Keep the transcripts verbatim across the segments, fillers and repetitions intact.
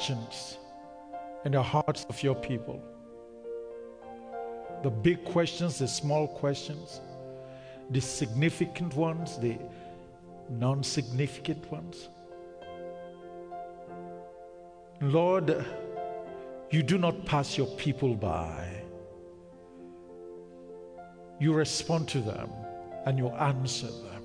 questions in the hearts of your people. The big questions, the small questions, the significant ones, the non-significant ones. Lord, you do not pass your people by. You respond to them and you answer them.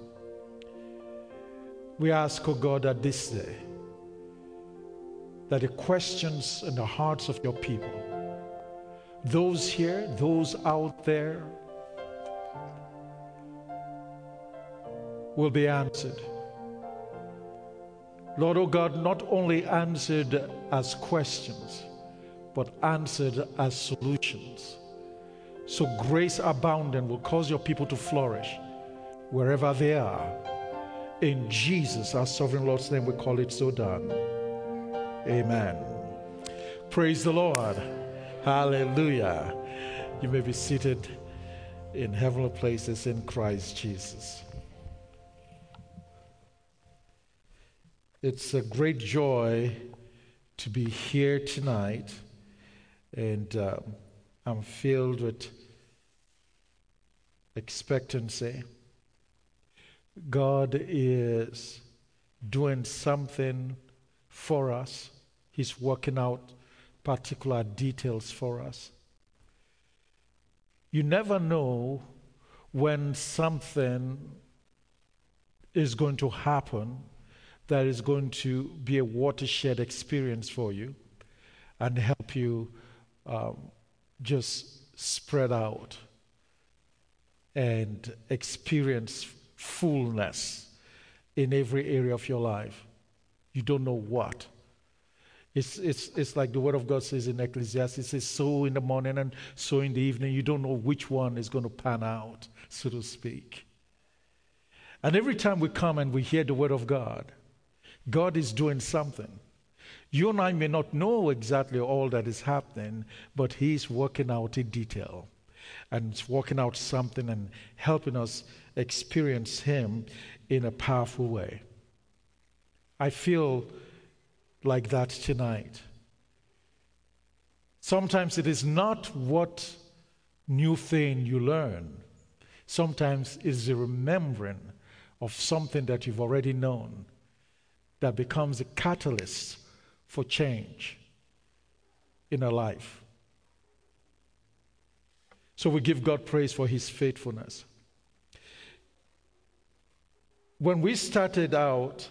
We ask, oh God, that this day, that the questions in the hearts of your people, those here, those out there, will be answered. Lord, oh God, not only answered as questions, but answered as solutions. So grace abounding will cause your people to flourish wherever they are. In Jesus, our sovereign Lord's name, we call it so done. Amen. Praise the Lord. Hallelujah. You may be seated in heavenly places in Christ Jesus. It's a great joy to be here tonight, and uh, I'm filled with expectancy. God is doing something for us. He's working out particular details for us. You never know when something is going to happen that is going to be a watershed experience for you and help you um, just spread out and experience fullness in every area of your life. You don't know what. It's, it's, it's like the Word of God says in Ecclesiastes, it says, sow in the morning and sow in the evening. You don't know which one is going to pan out, so to speak. And every time we come and we hear the Word of God, God is doing something. You and I may not know exactly all that is happening, but He's working out in detail. And it's working out something and helping us experience Him in a powerful way. I feel like that tonight. Sometimes it is not what new thing you learn. Sometimes it's a remembering of something that you've already known that becomes a catalyst for change in our life. So we give God praise for His faithfulness. When we started out,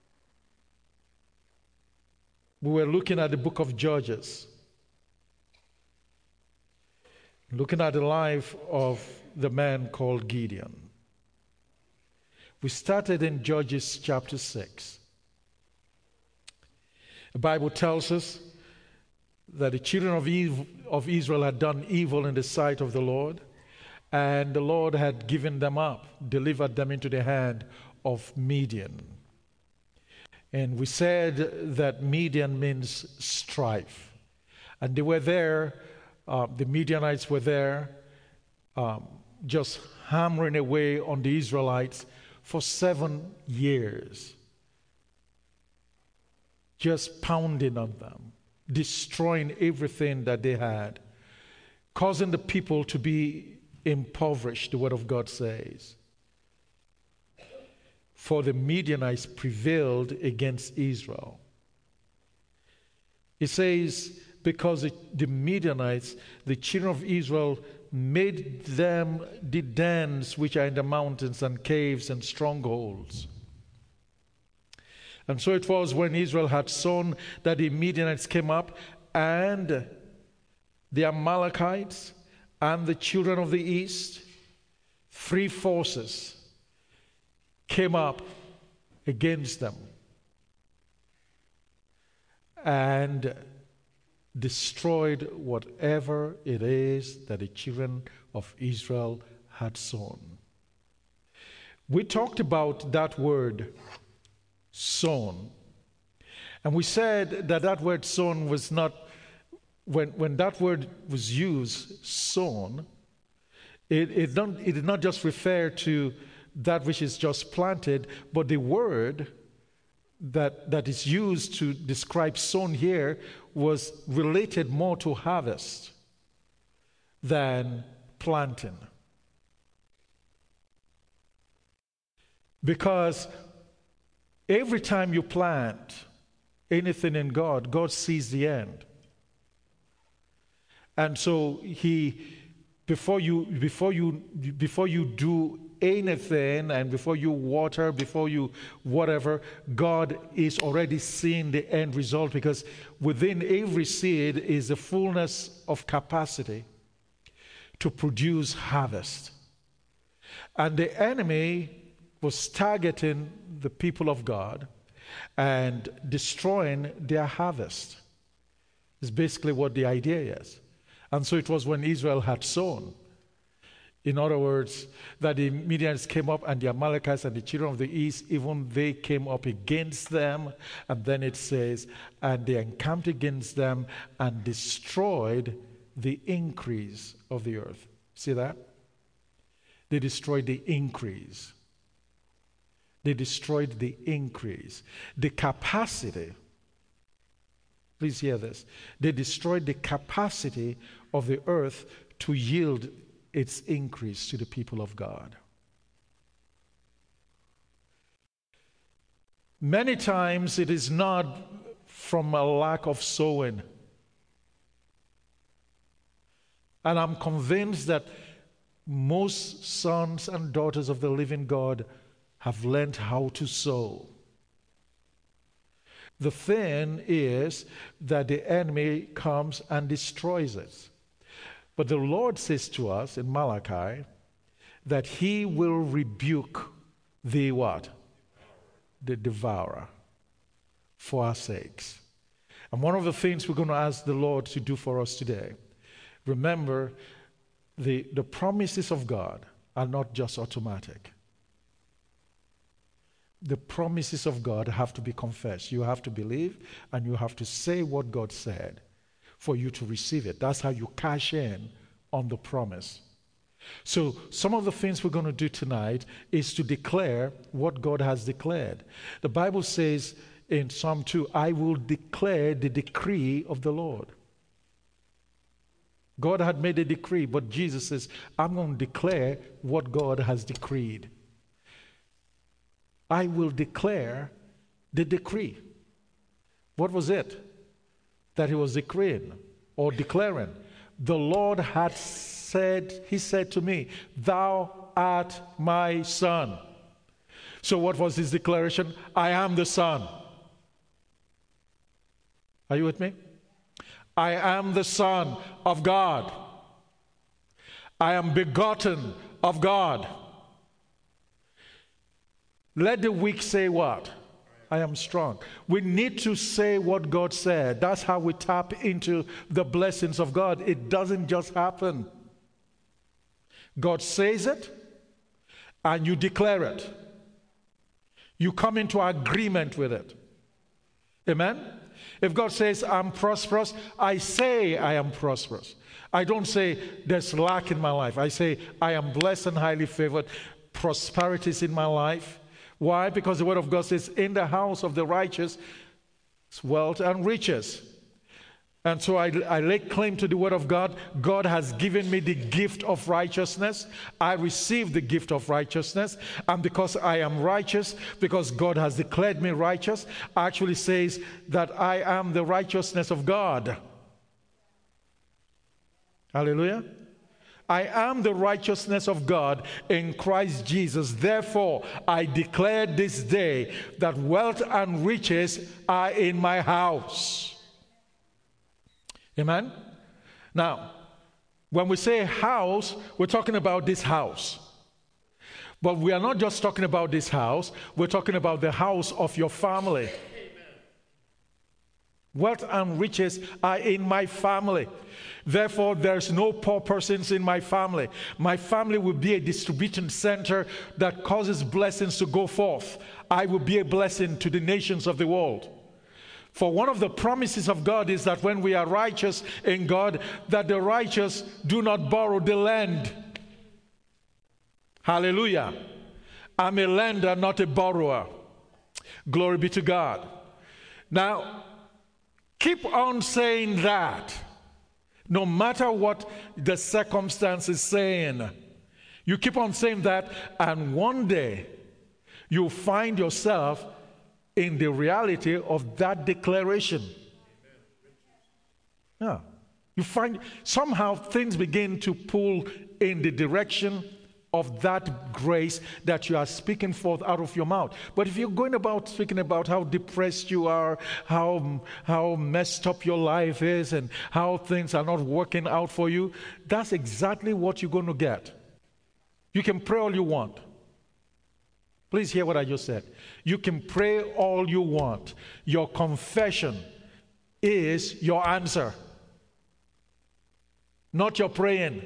we were looking at the book of Judges, looking at the life of the man called Gideon. We started in Judges chapter six. The Bible tells us that the children of, Eve, of Israel had done evil in the sight of the Lord, and the Lord had given them up, delivered them into the hand of Midian. And we said that Midian means strife. And they were there, uh, the Midianites were there, um, just hammering away on the Israelites for seven years. Just pounding on them, destroying everything that they had, causing the people to be impoverished, the Word of God says. For the Midianites prevailed against Israel. It says, because the Midianites, the children of Israel, made them the dens which are in the mountains and caves and strongholds. And so it was when Israel had sown that the Midianites came up, and the Amalekites and the children of the east, three forces, came up against them and destroyed whatever it is that the children of Israel had sown. We talked about that word, sown. And we said that that word sown was not, when, when that word was used, sown, it, it, don't, it did not just refer to that which is just planted, but the word that, that is used to describe sown here was related more to harvest than planting. Because every time you plant anything in God, God sees the end. And so he, before you, before you, before you do anything, and before you water, before you whatever, God is already seeing the end result, because within every seed is the fullness of capacity to produce harvest. And the enemy was targeting the people of God and destroying their harvest. Is basically what the idea is. And so it was when Israel had sown. In other words, that the Midianites came up, and the Amalekites and the children of the east, even they came up against them. And then it says, and they encamped against them and destroyed the increase of the earth. See that? They destroyed the increase. They destroyed the increase. The capacity. Please hear this. They destroyed the capacity of the earth to yield its increase to the people of God. Many times it is not from a lack of sowing. And I'm convinced that most sons and daughters of the living God have learned how to sow. The thing is that the enemy comes and destroys it. But the Lord says to us in Malachi that he will rebuke the what? The devourer for our sakes. And one of the things we're going to ask the Lord to do for us today, remember, the, the promises of God are not just automatic. The promises of God have to be confessed. You have to believe, and you have to say what God said for you to receive it. That's how you cash in on the promise. So some of the things we're going to do tonight is to declare what God has declared. The Bible says in Psalm two, I will declare the decree of the Lord. God had made a decree, but Jesus says, I'm going to declare what God has decreed. I will declare the decree. What was it that he was decreeing or declaring? The Lord had said, he said to me, thou art my son. So what was his declaration? I am the son. Are you with me? I am the son of God. I am begotten of God. Let the weak say what? I am strong. We need to say what God said. That's how we tap into the blessings of God. It doesn't just happen. God says it, and you declare it. You come into agreement with it. Amen? If God says, I'm prosperous, I say I am prosperous. I don't say there's lack in my life. I say I am blessed and highly favored. Prosperity is in my life. Why? Because the word of God says, in the house of the righteous, wealth and riches. And so I, I lay claim to the word of God. God has given me the gift of righteousness. I receive the gift of righteousness. And because I am righteous, because God has declared me righteous, actually says that I am the righteousness of God. Hallelujah. I am the righteousness of God in Christ Jesus. Therefore, I declare this day that wealth and riches are in my house. Amen? Now, when we say house, we're talking about this house. But we are not just talking about this house. We're talking about the house of your family. Wealth and riches are in my family. Therefore, there's no poor persons in my family. My family will be a distribution center that causes blessings to go forth. I will be a blessing to the nations of the world. For one of the promises of God is that when we are righteous in God, that the righteous do not borrow the land. Hallelujah. I'm a lender, not a borrower. Glory be to God. Now, keep on saying that. No matter what the circumstance is saying, you keep on saying that, and one day you'll find yourself in the reality of that declaration. Yeah. You find somehow things begin to pull in the direction of that grace that you are speaking forth out of your mouth. But if you're going about speaking about how depressed you are, how, how messed up your life is, and how things are not working out for you, that's exactly what you're going to get. You can pray all you want. Please hear what I just said. You can pray all you want. Your confession is your answer, not your praying.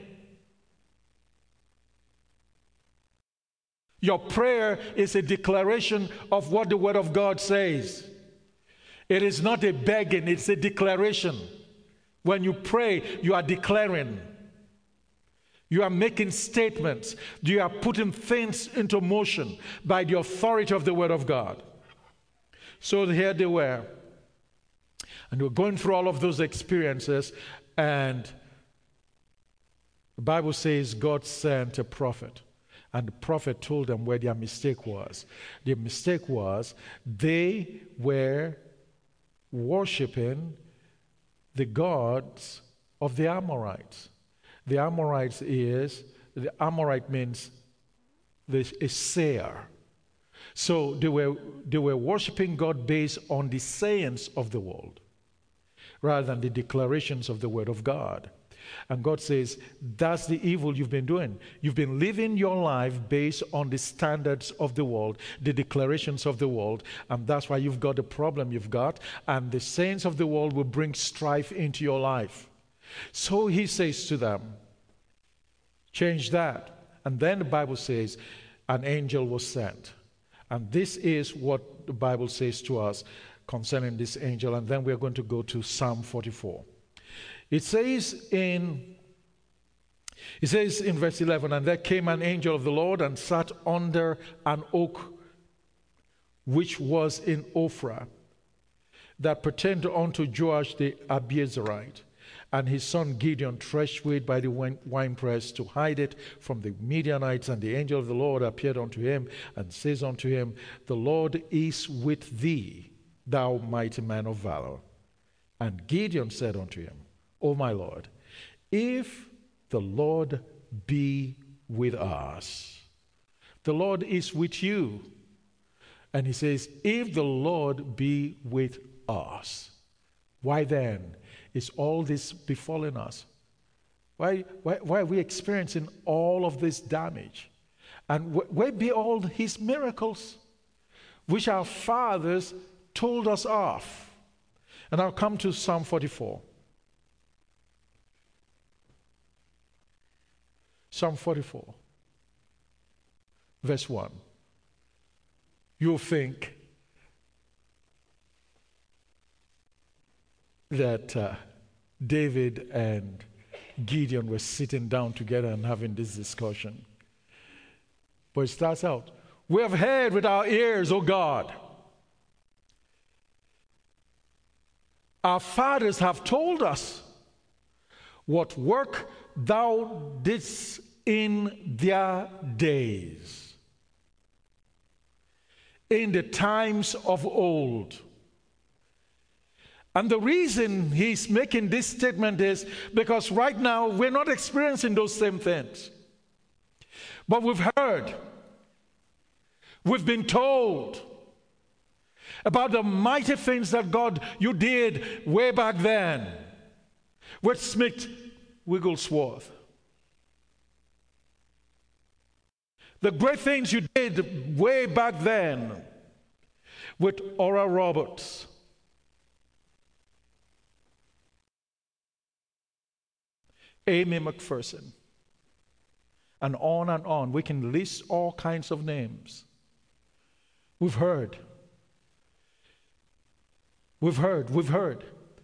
Your prayer is a declaration of what the Word of God says. It is not a begging, it's a declaration. When you pray, you are declaring. You are making statements. You are putting things into motion by the authority of the Word of God. So here they were. And we're going through all of those experiences, and the Bible says God sent a prophet. And the prophet told them where their mistake was. Their mistake was they were worshiping the gods of the Amorites. The Amorites is, the Amorite means the, a seer. So they were, they were worshiping God based on the sayings of the world rather than the declarations of the Word of God. And God says, that's the evil you've been doing. You've been living your life based on the standards of the world, the declarations of the world, and that's why you've got the problem you've got, and the sayings of the world will bring strife into your life. So he says to them, change that. And then the Bible says, an angel was sent. And this is what the Bible says to us concerning this angel, and then we're going to go to Psalm forty-four. It says in it says in verse eleven, and there came an angel of the Lord and sat under an oak which was in Ophrah, that pertained unto Joash the Abiezrite, and his son Gideon threshed wheat by the winepress to hide it from the Midianites. And the angel of the Lord appeared unto him and says unto him, the Lord is with thee, thou mighty man of valor. And Gideon said unto him, O my Lord, if the Lord be with us, the Lord is with you. And he says, if the Lord be with us, why then is all this befalling us? Why, why, why are we experiencing all of this damage? And wh- where be all his miracles, which our fathers told us of? And I'll come to Psalm forty-four. Psalm forty-four, verse one. You'll think that uh, David and Gideon were sitting down together and having this discussion. But it starts out, we have heard with our ears, O God. Our fathers have told us what work thou didst in their days, in the times of old. And the reason he's making this statement is because right now we're not experiencing those same things. But we've heard, we've been told about the mighty things that God, you did way back then with Smith Wigglesworth. The great things you did way back then with Oral Roberts. Amy McPherson. And on and on. We can list all kinds of names. We've heard. We've heard. We've heard.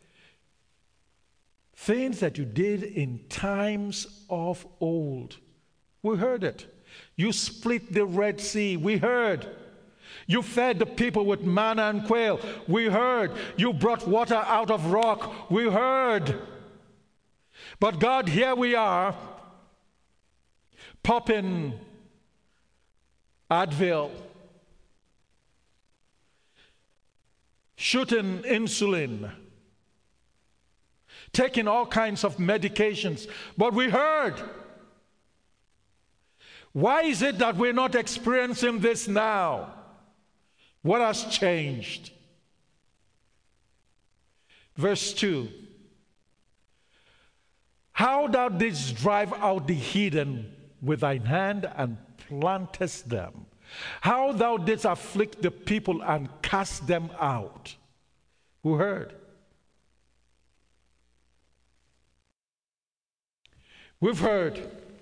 Things that you did in times of old. We heard it. You split the Red Sea. We heard. You fed the people with manna and quail. We heard. You brought water out of rock. We heard. But God, here we are, popping Advil, shooting insulin, taking all kinds of medications. But we heard. Why is it that we're not experiencing this now? What has changed? Verse two. How thou didst drive out the heathen with thine hand and plantest them. How thou didst afflict the people and cast them out. Who heard? We've heard.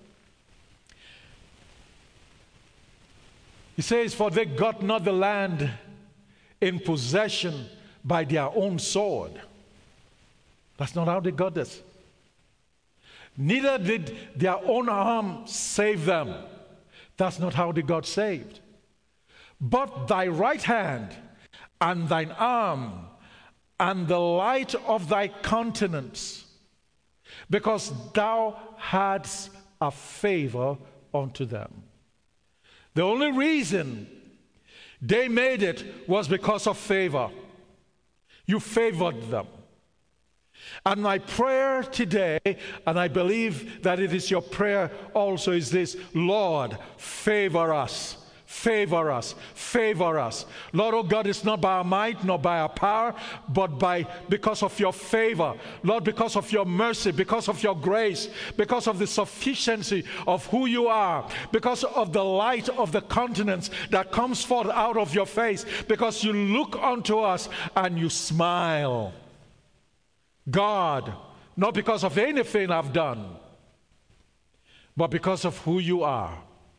He says, for they got not the land in possession by their own sword. That's not how they got this. Neither did their own arm save them. That's not how they got saved. But thy right hand and thine arm and the light of thy countenance, because thou hadst a favor unto them. The only reason they made it was because of favor. You favored them. And my prayer today, and I believe that it is your prayer also, is this: Lord, favor us. Favor us, favor us. Lord, oh God, it's not by our might, nor by our power, but by because of your favor. Lord, because of your mercy, because of your grace, because of the sufficiency of who you are, because of the light of the countenance that comes forth out of your face, because you look unto us and you smile. God, not because of anything I've done, but because of who you are.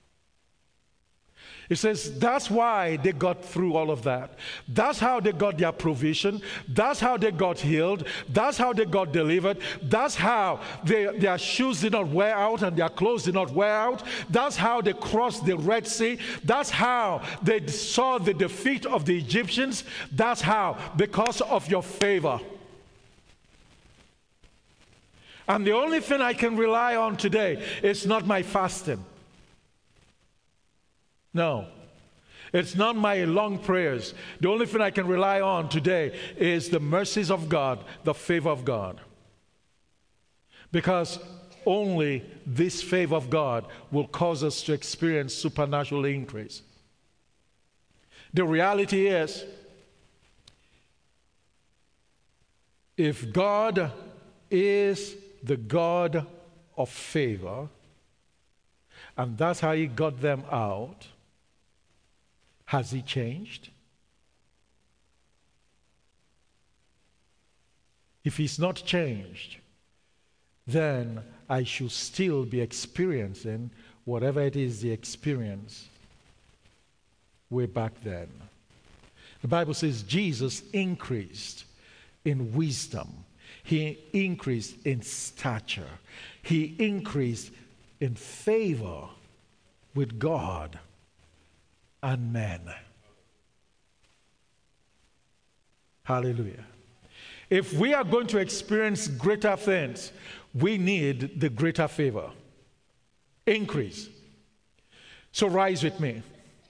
It says that's why they got through all of that. That's how they got their provision. That's how they got healed. That's how they got delivered. That's how they, their shoes did not wear out and their clothes did not wear out. That's how they crossed the Red Sea. That's how they saw the defeat of the Egyptians. That's how, because of your favor. And the only thing I can rely on today is not my fasting. No, it's not my long prayers. The only thing I can rely on today is the mercies of God, the favor of God. Because only this favor of God will cause us to experience supernatural increase. The reality is, if God is the God of favor, and that's how he got them out, has he changed? If he's not changed, then I should still be experiencing whatever it is the experience way back then. The Bible says Jesus increased in wisdom. He increased in stature. He increased in favor with God and men. Hallelujah. If we are going to experience greater things, we need the greater favor. Increase. So rise with me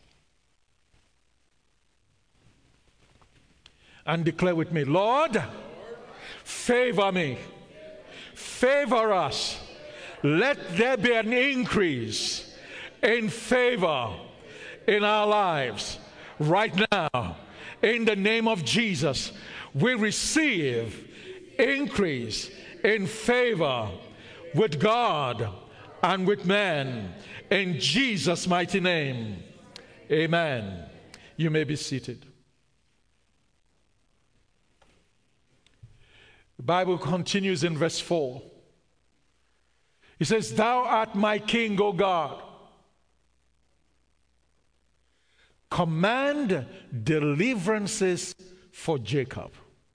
and declare with me, Lord, favor me. Favor us. Let there be an increase in favor in our lives right now. In the name of Jesus, we receive increase in favor with God and with men. In Jesus' mighty name, amen. You may be seated. The Bible continues in verse four. It says, Thou art my king, O God. Command deliverances for Jacob.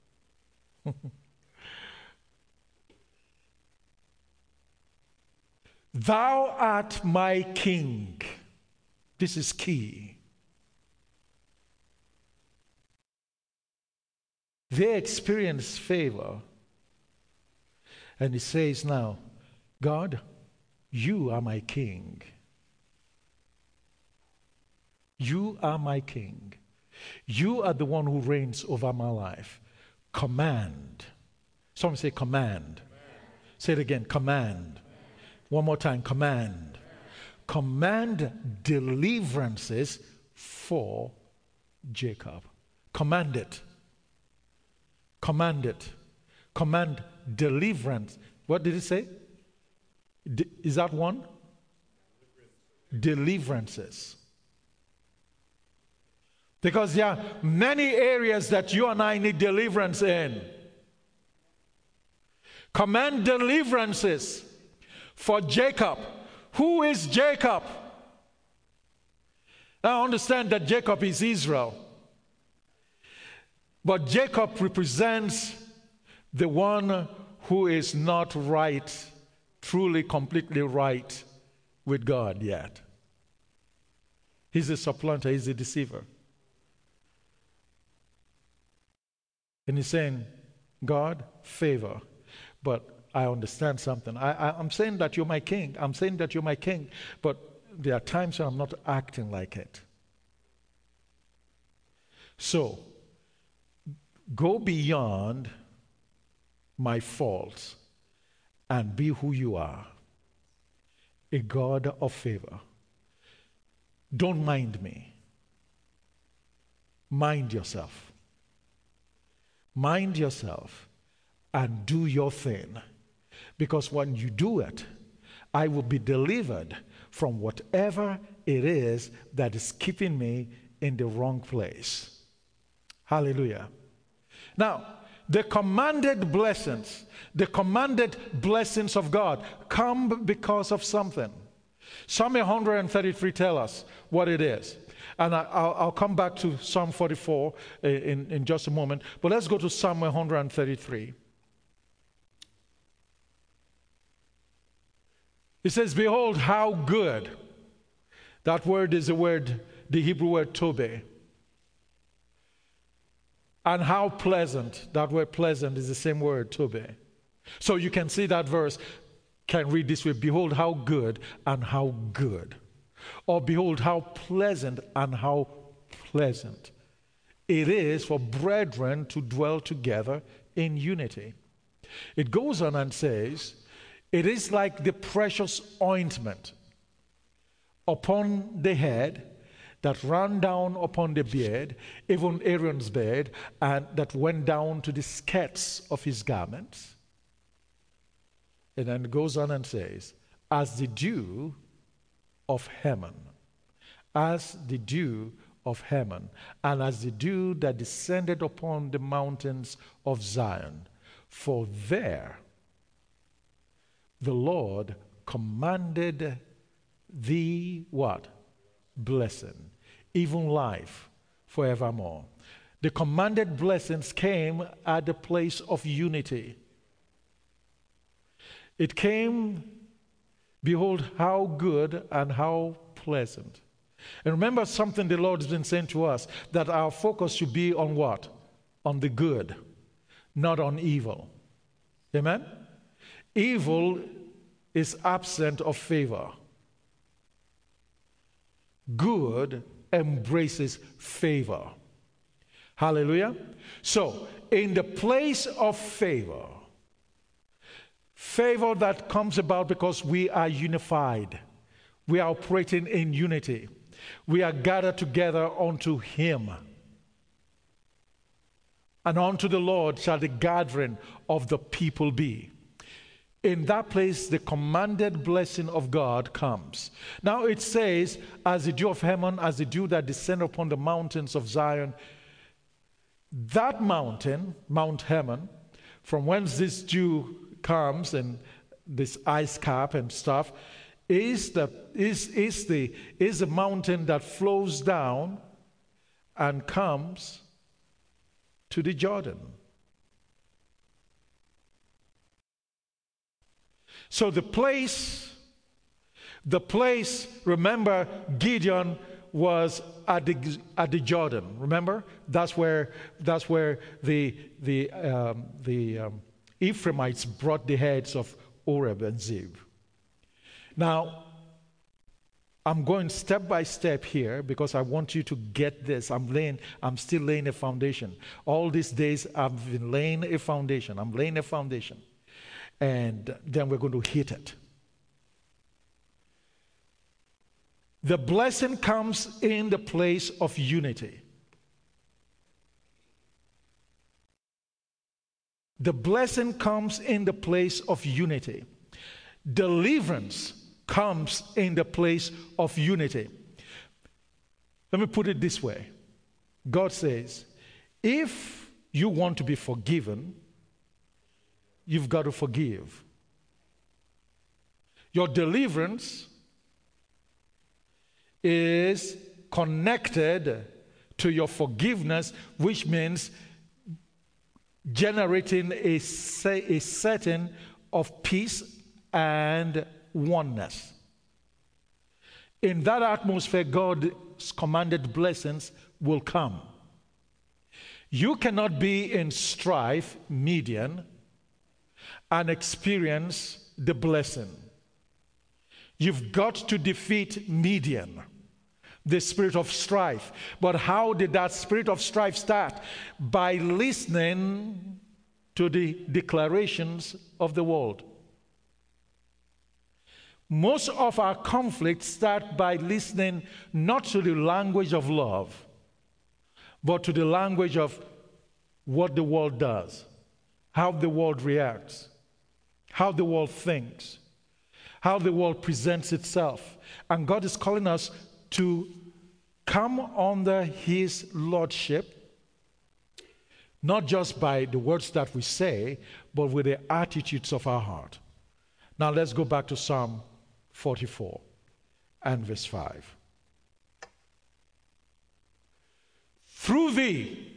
Thou art my king. This is key. They experience favor. And he says now, God, you are my king. You are my king. You are the one who reigns over my life. Command. Someone say command. Command. Say it again, command. Command. One more time, command. Command. Command deliverances for Jacob. Command it. Command it. Command deliverance. What did it say? De- is that one? Deliverances. Because there are many areas that you and I need deliverance in. Command deliverances for Jacob. Who is Jacob? Now understand that Jacob is Israel. But Jacob represents the one who is not right, truly, completely right with God yet. He's a supplanter, he's a deceiver. And he's saying, God, favor. But I understand something. I, I, I'm saying that you're my king. I'm saying that you're my king. But there are times when I'm not acting like it. So, go beyond my faults and be who you are. A God of favor. Don't mind me. Mind yourself. Mind yourself and do your thing. Because when you do it, I will be delivered from whatever it is that is keeping me in the wrong place. Hallelujah. Now, the commanded blessings, the commanded blessings of God come because of something. Psalm one thirty-three tell us what it is. And I, I'll, I'll come back to Psalm forty-four in, in just a moment. But let's go to Psalm one thirty-three. It says, behold how good. That word is the word, the Hebrew word tobe. And how pleasant. That word pleasant is the same word, tobe. So you can see that verse can read this way. Behold how good and how good. Or behold how pleasant and how pleasant it is for brethren to dwell together in unity. It goes on and says, it is like the precious ointment upon the head that ran down upon the beard, even Aaron's beard, and that went down to the skirts of his garments. And then it goes on and says, as the dew of Hermon, as the dew of Hermon, and as the dew that descended upon the mountains of Zion. For there the Lord commanded thee what? Blessing, even life forevermore. The commanded blessings came at the place of unity. It came, behold, how good and how pleasant. And remember something the Lord has been saying to us, that our focus should be on what? On the good, not on evil. Amen? Evil is absent of favor. Good embraces favor. Hallelujah. So, in the place of favor, favor that comes about because we are unified. We are operating in unity. We are gathered together unto Him. And unto the Lord shall the gathering of the people be. In that place, the commanded blessing of God comes. Now it says, as the dew of Hermon, as the dew that descended upon the mountains of Zion. That mountain, Mount Hermon, from whence this dew comes and this ice cap and stuff, is the is is the is the mountain that flows down and comes to the Jordan. So the place, the place, remember Gideon was at the, at the Jordan. Remember? That's where, that's where the, the, um, the um, Ephraimites brought the heads of Oreb and Zeb. Now, I'm going step by step here because I want you to get this. I'm laying, I'm still laying a foundation. All these days I've been laying a foundation. I'm laying a foundation. And then we're going to hit it. The blessing comes in the place of unity. The blessing comes in the place of unity. Deliverance comes in the place of unity. Let me put it this way. God says, if you want to be forgiven, you've got to forgive. Your deliverance is connected to your forgiveness, which means generating a, a setting of peace and oneness. In that atmosphere, God's commanded blessings will come. You cannot be in strife, Midian, and experience the blessing. You've got to defeat Midian, the spirit of strife. But how did that spirit of strife start? By listening to the declarations of the world. Most of our conflicts start by listening not to the language of love, but to the language of what the world does, how the world reacts, how the world thinks, how the world presents itself. And God is calling us to come under His lordship, not just by the words that we say, but with the attitudes of our heart. Now let's go back to Psalm forty-four and verse five. Through thee,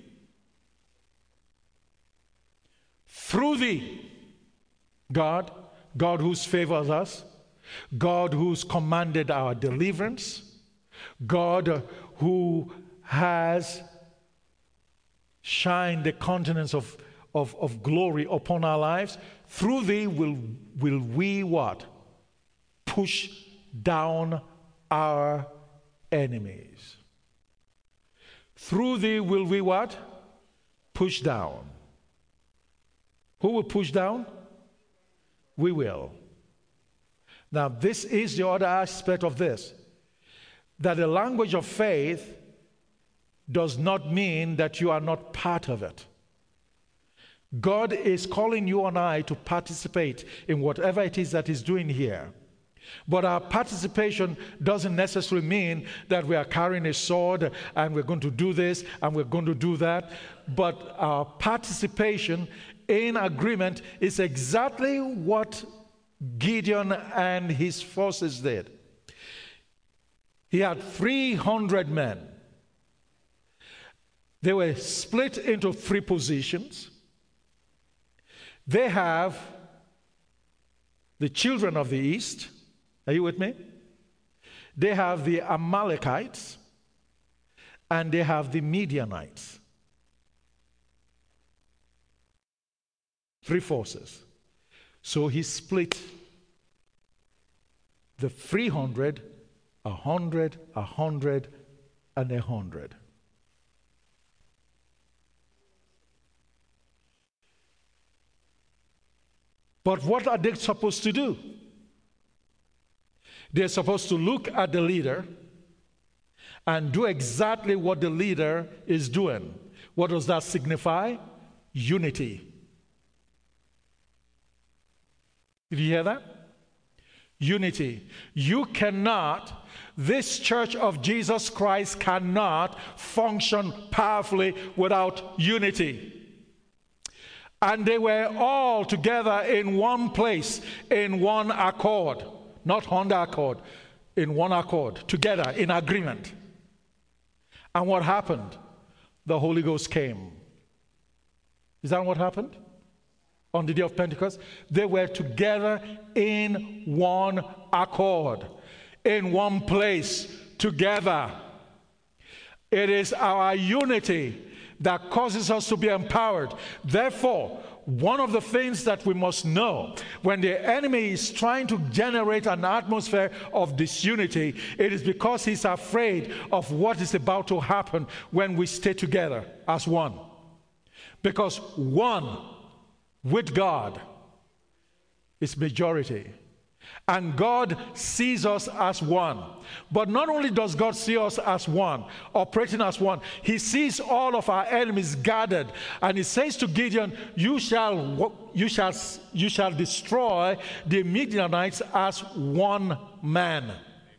through thee, God, God who's favors us, God who's commanded our deliverance, God who has shined the countenance of, of, of glory upon our lives, through thee will, will we what? Push down our enemies. Through thee will we what? Push down. Who will push down? We will. Now, this is the other aspect of this. That the language of faith does not mean that you are not part of it. God is calling you and I to participate in whatever it is that He's doing here. But our participation doesn't necessarily mean that we are carrying a sword and we're going to do this and we're going to do that. But our participation in agreement is exactly what Gideon and his forces did. He had three hundred men. They were split into three positions. They have the children of the east. Are you with me? They have the Amalekites, and they have the Midianites. Three forces. So he split the three hundred, a hundred, a hundred, and a hundred. But what are they supposed to do? They're supposed to look at the leader and do exactly what the leader is doing. What does that signify? Unity. Did you hear that? Unity. You cannot, this church of Jesus Christ cannot function powerfully without unity. And they were all together in one place, in one accord. Not under accord, in one accord, together, in agreement. And what happened? The Holy Ghost came. Is that what happened? On the day of Pentecost, they were together in one accord, in one place, together. It is our unity that causes us to be empowered. Therefore, one of the things that we must know, when the enemy is trying to generate an atmosphere of disunity, it is because he's afraid of what is about to happen when we stay together as one. Because one with God is majority. And God sees us as one. But not only does God see us as one, operating as one, he sees all of our enemies gathered. And he says to Gideon, you shall, you shall, you shall destroy the Midianites as one man.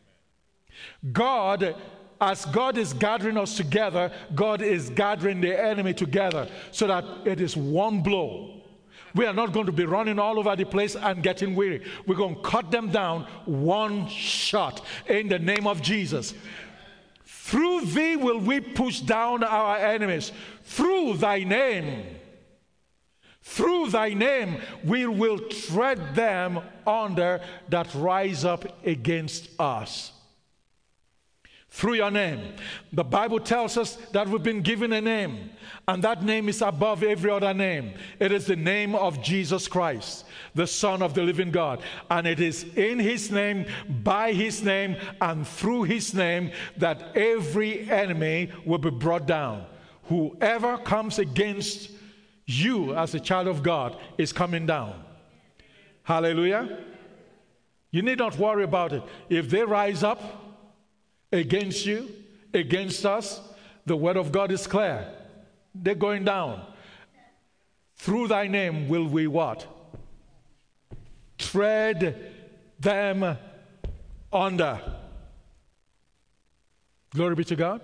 God, as God is gathering us together, God is gathering the enemy together so that it is one blow. We are not going to be running all over the place and getting weary. We're going to cut them down one shot in the name of Jesus. Through thee will we push down our enemies. Through thy name. Through thy name we will tread them under that rise up against us. Through your name. The Bible tells us that we've been given a name, and that name is above every other name. It is the name of Jesus Christ, the Son of the living God. And it is in his name, by his name, and through his name that every enemy will be brought down. Whoever comes against you as a child of God is coming down. Hallelujah. You need not worry about it. If they rise up against you, against us, the word of God is clear. They're going down. Through thy name will we what? Tread them under. Glory be to God.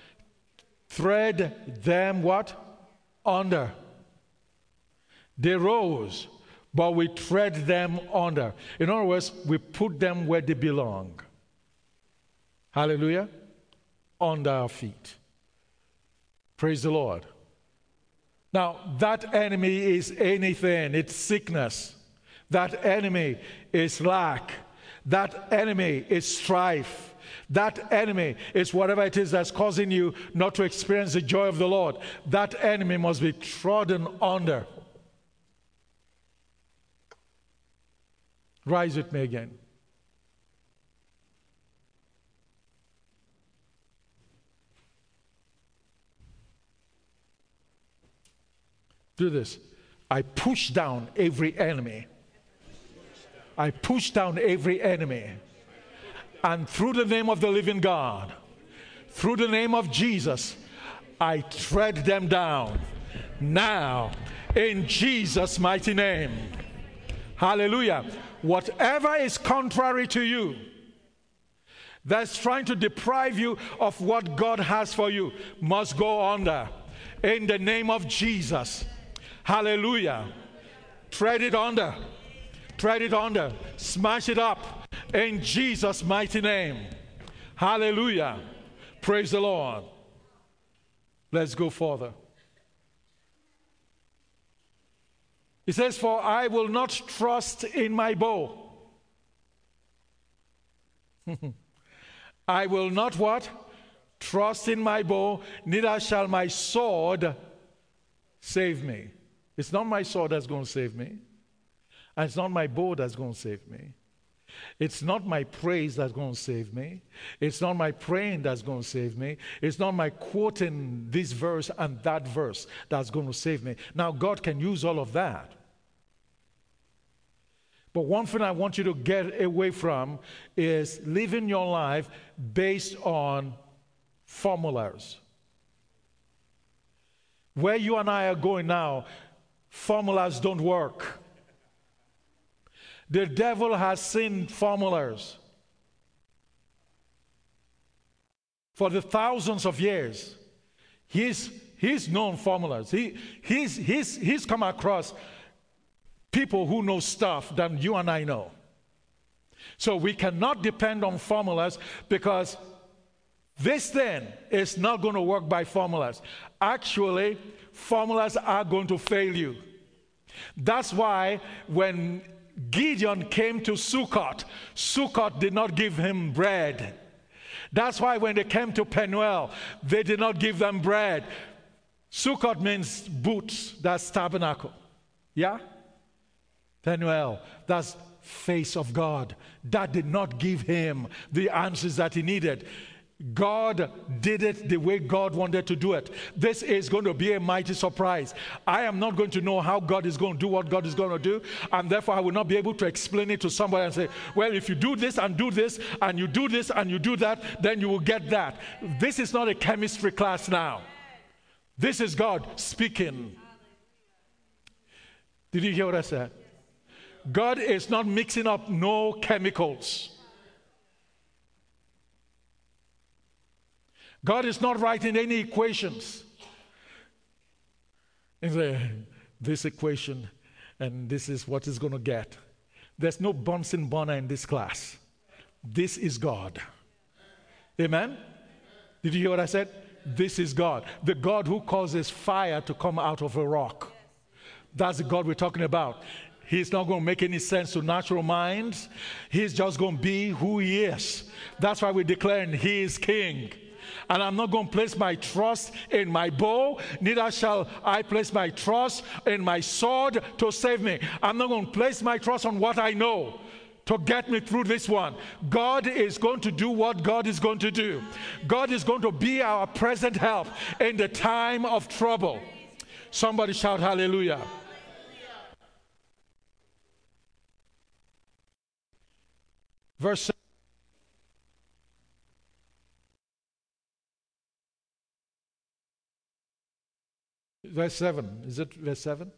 Tread them what? Under. They rose, but we tread them under. In other words, we put them where they belong. Hallelujah. Under our feet. Praise the Lord. Now, that enemy is anything. It's sickness. That enemy is lack. That enemy is strife. That enemy is whatever it is that's causing you not to experience the joy of the Lord. That enemy must be trodden under. Rise with me again. Do this. I push down every enemy. I push down every enemy. And through the name of the living God, through the name of Jesus, I tread them down. Now, in Jesus' mighty name. Hallelujah. Whatever is contrary to you, that's trying to deprive you of what God has for you, must go under. In the name of Jesus. Hallelujah. Tread it under. Tread it under. Smash it up. In Jesus' mighty name. Hallelujah. Praise the Lord. Let's go further. He says, for I will not trust in my bow. I will not what? Trust in my bow, neither shall my sword save me. It's not my sword that's going to save me. And it's not my bow that's going to save me. It's not my praise that's going to save me. It's not my praying that's going to save me. It's not my quoting this verse and that verse that's going to save me. Now, God can use all of that. But one thing I want you to get away from is living your life based on formulas. Where you and I are going now, formulas don't work. The devil has seen formulas for the thousands of years. He's, he's known formulas. He, he's, he's, he's come across people who know stuff than you and I know. So we cannot depend on formulas, because this thing is not going to work by formulas. Actually, formulas are going to fail you. That's why when Gideon came to Sukkot, Sukkot did not give him bread. That's why when they came to Penuel, they did not give them bread. Sukkot means booths. That's tabernacle. Yeah? Penuel, that's face of God. That did not give him the answers that he needed. God did it the way God wanted to do it. This is going to be a mighty surprise. I am not going to know how God is going to do what God is going to do, and therefore I will not be able to explain it to somebody and say, well, if you do this and do this and you do this and you do that, then you will get that. This is not a chemistry class now. This is God speaking. Did you hear what I said? God is not mixing up no chemicals. God is not writing any equations. And say, this equation, and this is what it's going to get. There's no Bunsen burner in this class. This is God. Amen? Did you hear what I said? This is God. The God who causes fire to come out of a rock. That's the God we're talking about. He's not going to make any sense to natural minds. He's just going to be who he is. That's why we're declaring he is king. And I'm not going to place my trust in my bow, neither shall I place my trust in my sword to save me. I'm not going to place my trust on what I know to get me through this one. God is going to do what God is going to do. God is going to be our present help in the time of trouble. Somebody shout hallelujah. Verse Verse seven. Is it verse seven?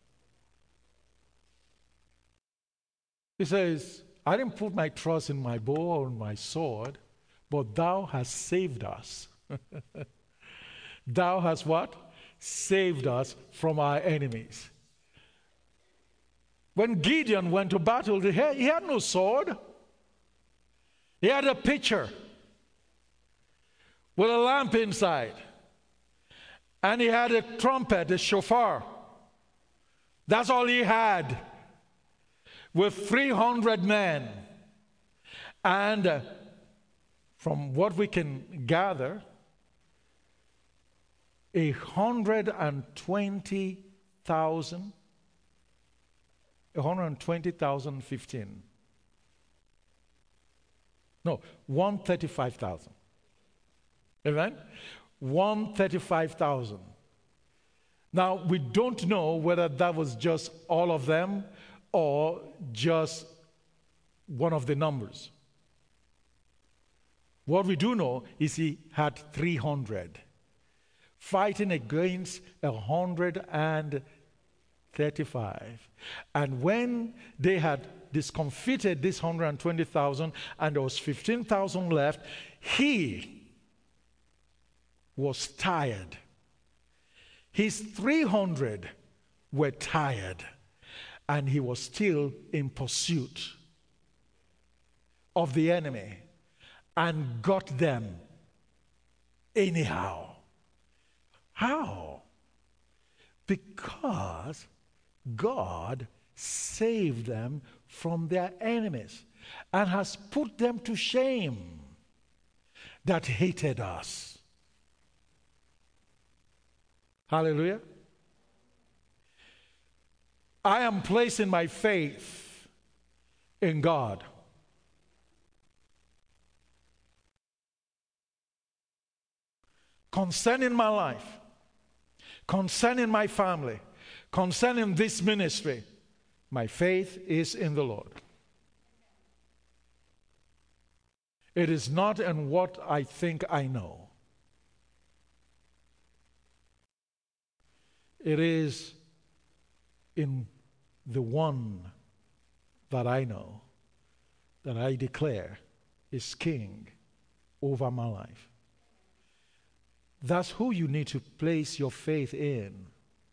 He says, I didn't put my trust in my bow or in my sword, but thou hast saved us. Thou hast what? Saved us from our enemies. When Gideon went to battle, he had, he had no sword. He had a pitcher with a lamp inside. And he had a trumpet, a shofar. That's all he had. With three hundred men. And uh, from what we can gather, a hundred and twenty thousand, a hundred and twenty thousand fifteen. No, one hundred thirty-five thousand. Amen? one hundred thirty-five thousand. Now, we don't know whether that was just all of them or just one of the numbers. What we do know is he had three hundred fighting against one hundred thirty-five. And when they had discomfited this one hundred twenty thousand and there was fifteen thousand left, he was tired. His three hundred were tired, and he was still in pursuit of the enemy and got them anyhow. How? Because God saved them from their enemies and has put them to shame that hated us. Hallelujah. I am placing my faith in God. Concerning my life, concerning my family, concerning this ministry, my faith is in the Lord. It is not in what I think I know. It is in the one that I know, that I declare is king over my life. That's who you need to place your faith in.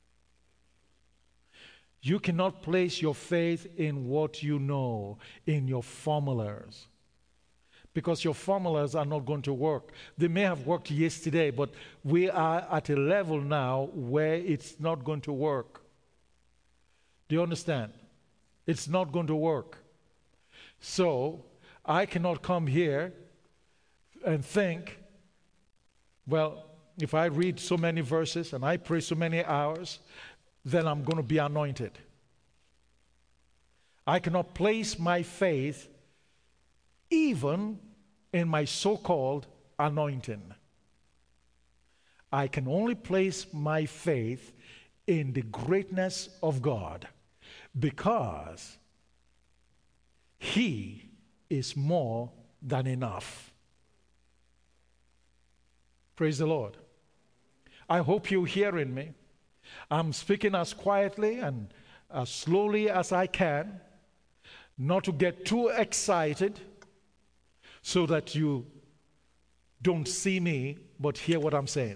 You cannot place your faith in what you know, in your formulas. Because your formulas are not going to work. They may have worked yesterday, but we are at a level now where it's not going to work. Do you understand? It's not going to work. So, I cannot come here and think, well, if I read so many verses and I pray so many hours, then I'm going to be anointed. I cannot place my faith even in my so-called anointing. I can only place my faith in the greatness of God, because He is more than enough. Praise the Lord. I hope you're hearing me. I'm speaking as quietly and as slowly as I can, not to get too excited so that you don't see me but hear what I'm saying.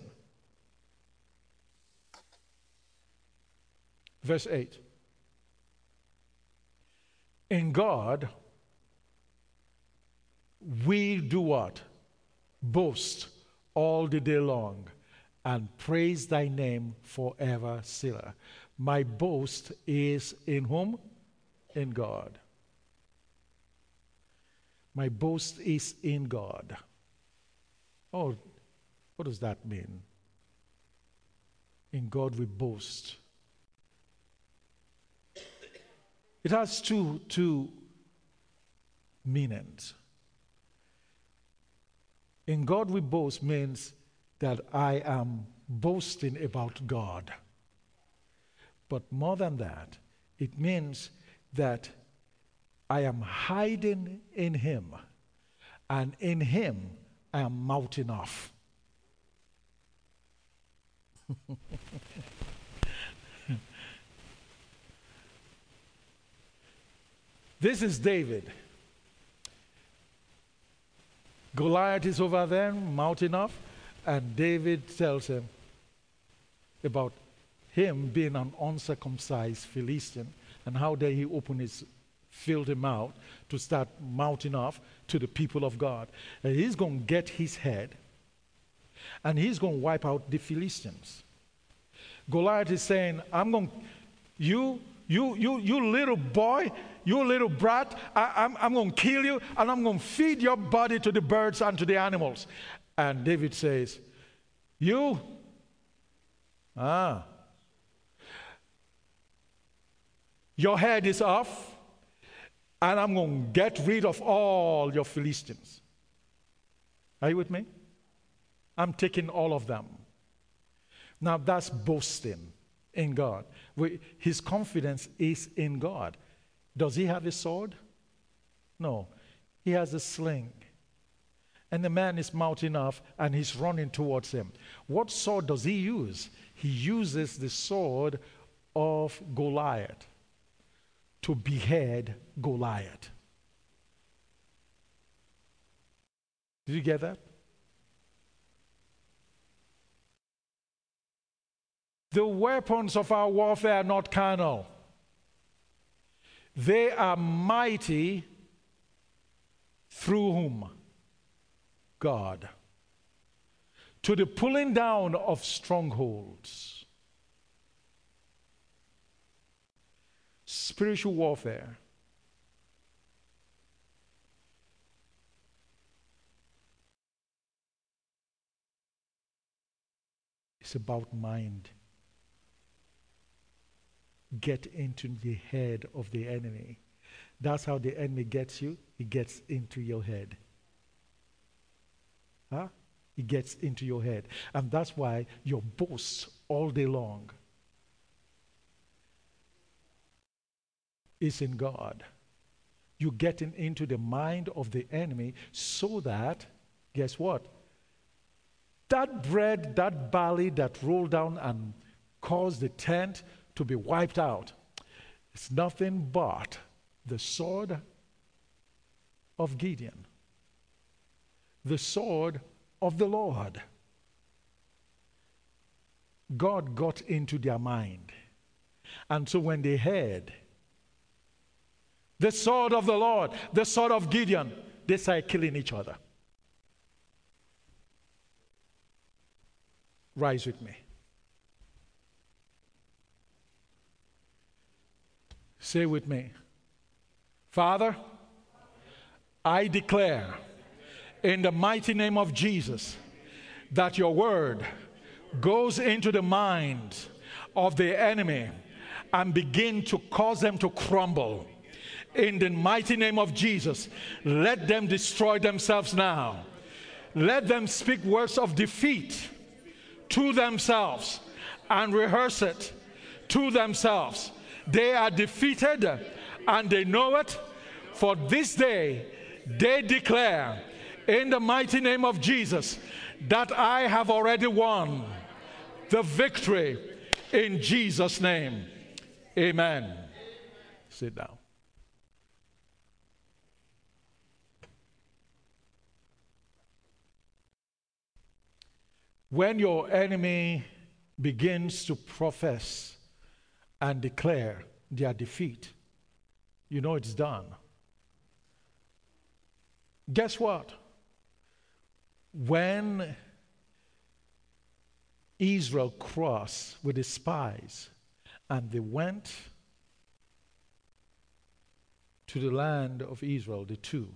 Verse eight. In God, we do what? Boast all the day long and praise thy name forever, Selah. My boast is in whom? In God. My boast is in God. Oh, what does that mean? In God we boast. It has two, two meanings. In God we boast means that I am boasting about God. But more than that, it means that I am hiding in Him, and in Him I am mouthing off. This is David. Goliath is over there, mouthing off, and David tells him about him being an uncircumcised Philistine and how dare he open his filthy mouth to start mouthing off to the people of God. And he's going to get his head and he's going to wipe out the Philistines. Goliath is saying, I'm going to, you, you, you, you little boy, you little brat, I, I'm, I'm going to kill you and I'm going to feed your body to the birds and to the animals. And David says, you, ah, your head is off and I'm going to get rid of all your Philistines. Are you with me? I'm taking all of them. Now that's boasting in God. We, his confidence is in God. Does he have a sword? No. He has a sling. And the man is mouthing off and he's running towards him. What sword does he use? He uses the sword of Goliath to behead Goliath. Did you get that? The weapons of our warfare are not carnal. They are mighty through whom? God. To the pulling down of strongholds. Spiritual warfare. It's about mind. Get into the head of the enemy. That's how the enemy gets you. He gets into your head. Huh? He gets into your head. And that's why your boast all day long is in God. You're getting into the mind of the enemy so that, guess what? That bread, that barley that rolled down and caused the tent to be wiped out, it's nothing but the sword of Gideon, the sword of the Lord. God got into their mind. And so when they heard the sword of the Lord, the sword of Gideon, they started killing each other. Rise with me. Say with me. Father, I declare in the mighty name of Jesus, that your word goes into the mind of the enemy and begin to cause them to crumble. In the mighty name of Jesus, let them destroy themselves now. Let them speak words of defeat to themselves and rehearse it to themselves. They are defeated and they know it. For this day they declare in the mighty name of Jesus that I have already won the victory in Jesus' name. Amen. Sit down. When your enemy begins to profess and declare their defeat, you know it's done. Guess what? When Israel crossed with the spies and they went to the land of Israel, the two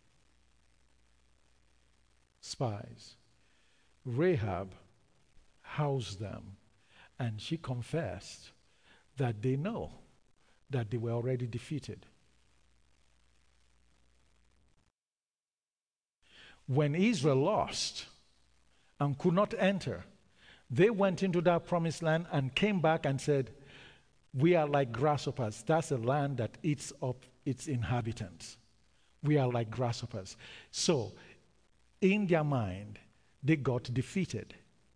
spies, Rahab housed them, and she confessed that they know that they were already defeated. When Israel lost and could not enter, they went into that promised land and came back and said, we are like grasshoppers. That's a land that eats up its inhabitants. We are like grasshoppers. So, in their mind, they got defeated.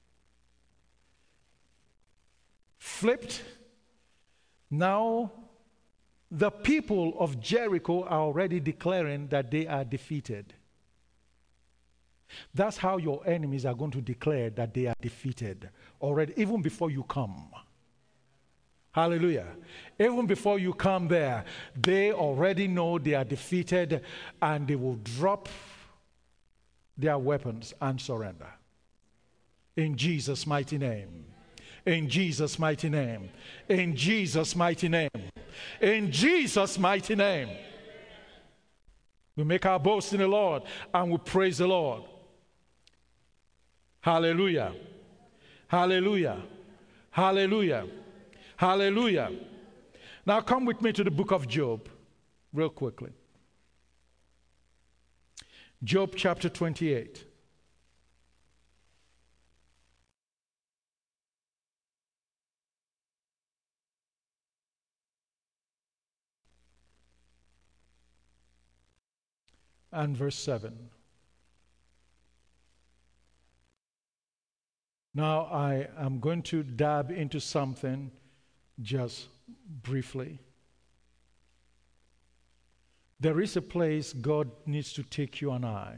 Flipped, now the people of Jericho are already declaring that they are defeated. That's how your enemies are going to declare that they are defeated already, even before you come. Hallelujah. Even before you come there, they already know they are defeated, and they will drop their weapons and surrender. In Jesus' mighty name. In Jesus' mighty name. In Jesus' mighty name. In Jesus' mighty name. We make our boast in the Lord and we praise the Lord. Hallelujah. Hallelujah. Hallelujah. Hallelujah. Now come with me to the book of Job real quickly. Job chapter twenty-eight. And verse seven. Now I am going to dab into something just briefly. There is a place God needs to take you and I.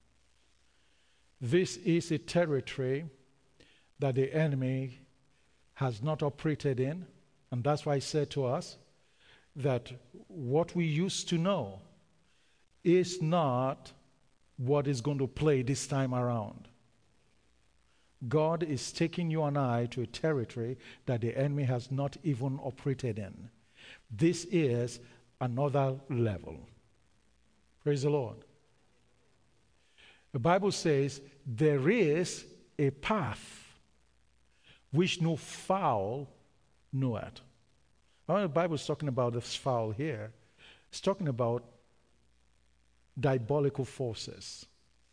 This is a territory that the enemy has not operated in, and that's why I said to us that what we used to know is not what is going to play this time around. God is taking you and I to a territory that the enemy has not even operated in. This is another level. Praise the Lord. The Bible says there is a path which no fowl knoweth. When the Bible is talking about this fowl here, it's talking about diabolical forces.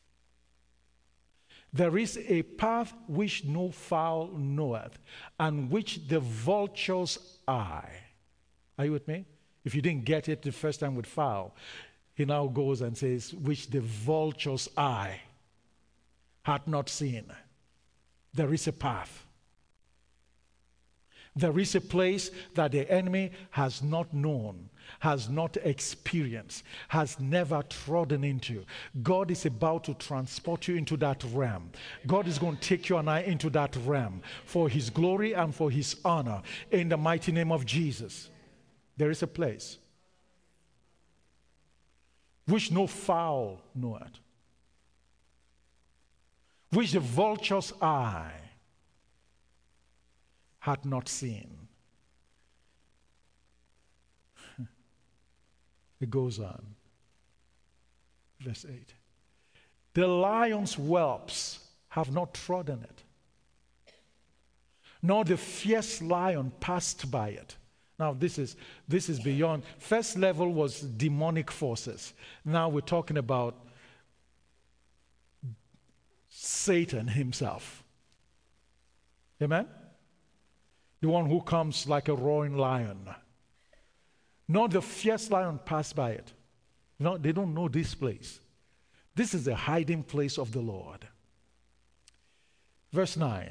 There is a path which no fowl knoweth, and which the vulture's eye. Are you with me? If you didn't get it the first time with fowl, he now goes and says, which the vulture's eye hath not seen. There is a path. There is a place that the enemy has not known, has not experienced, has never trodden into. God is about to transport you into that realm. God is going to take you and I into that realm for his glory and for his honor in the mighty name of Jesus. There is a place which no fowl knoweth, which the vulture's eye had not seen. It goes on. Verse eight. The lion's whelps have not trodden it, nor the fierce lion passed by it. Now this is this is beyond. First level was demonic forces. Now we're talking about Satan himself. Amen? The one who comes like a roaring lion. Not the fierce lion passed by it. No, they don't know this place. This is the hiding place of the Lord. Verse nine.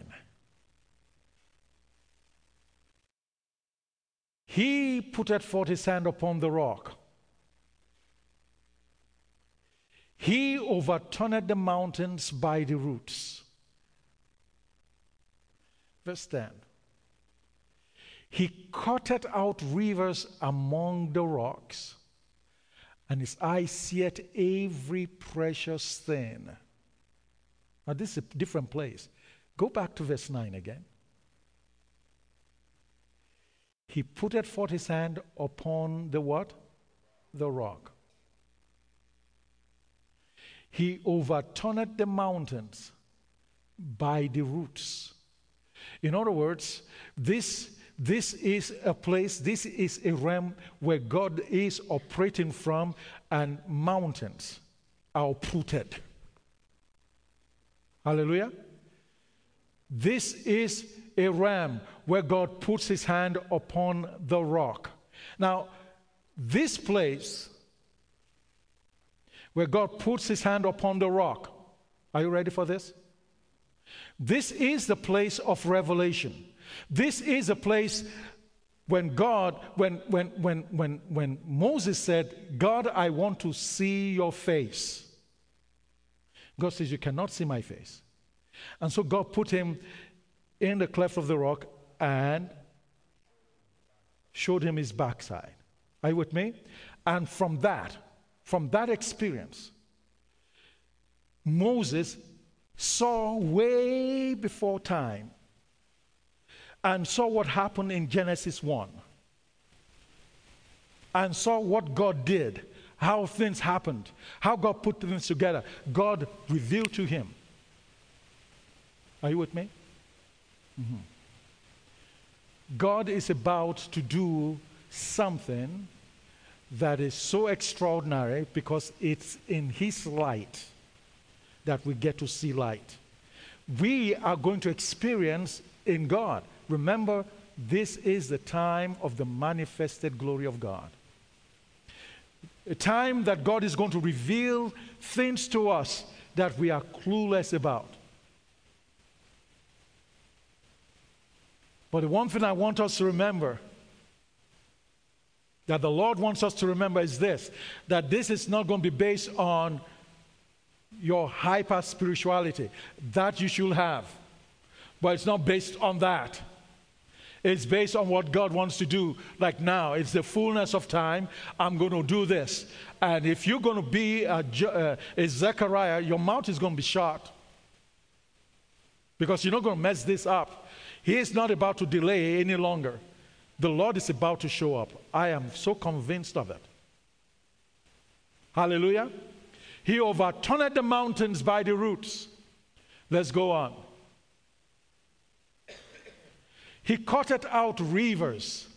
He putteth forth his hand upon the rock. He overturned the mountains by the roots. Verse ten. He cutteth out rivers among the rocks, and his eye seeth every precious thing. Now this is a different place. Go back to verse nine again. He putteth forth his hand upon the what? The rock. He overturned the mountains by the roots. In other words, this, this is a place, this is a realm where God is operating from, and mountains are uprooted. Hallelujah. This is a realm where God puts his hand upon the rock. Now, this place where God puts his hand upon the rock, are you ready for this? This is the place of revelation. This is a place when God, when, when, when, when, when Moses said, God, I want to see your face. God says, you cannot see my face. And so God put him in the cleft of the rock and showed him his backside. Are you with me? And from that, from that experience, Moses saw way before time and saw what happened in Genesis one and saw what God did, how things happened, how God put things together. God revealed to him. Are you with me? Mm-hmm. God is about to do something that is so extraordinary because it's in his light that we get to see light. We are going to experience in God. Remember, this is the time of the manifested glory of God. A time that God is going to reveal things to us that we are clueless about. But the one thing I want us to remember, that the Lord wants us to remember, is this, that this is not going to be based on your hyper spirituality. That you should have. But it's not based on that. It's based on what God wants to do. Like now, it's the fullness of time. I'm going to do this. And if you're going to be a, a Zechariah, your mouth is going to be shut. Because you're not going to mess this up. He is not about to delay any longer. The Lord is about to show up. I am so convinced of it. Hallelujah. He overturned the mountains by the roots. Let's go on. He cutteth out rivers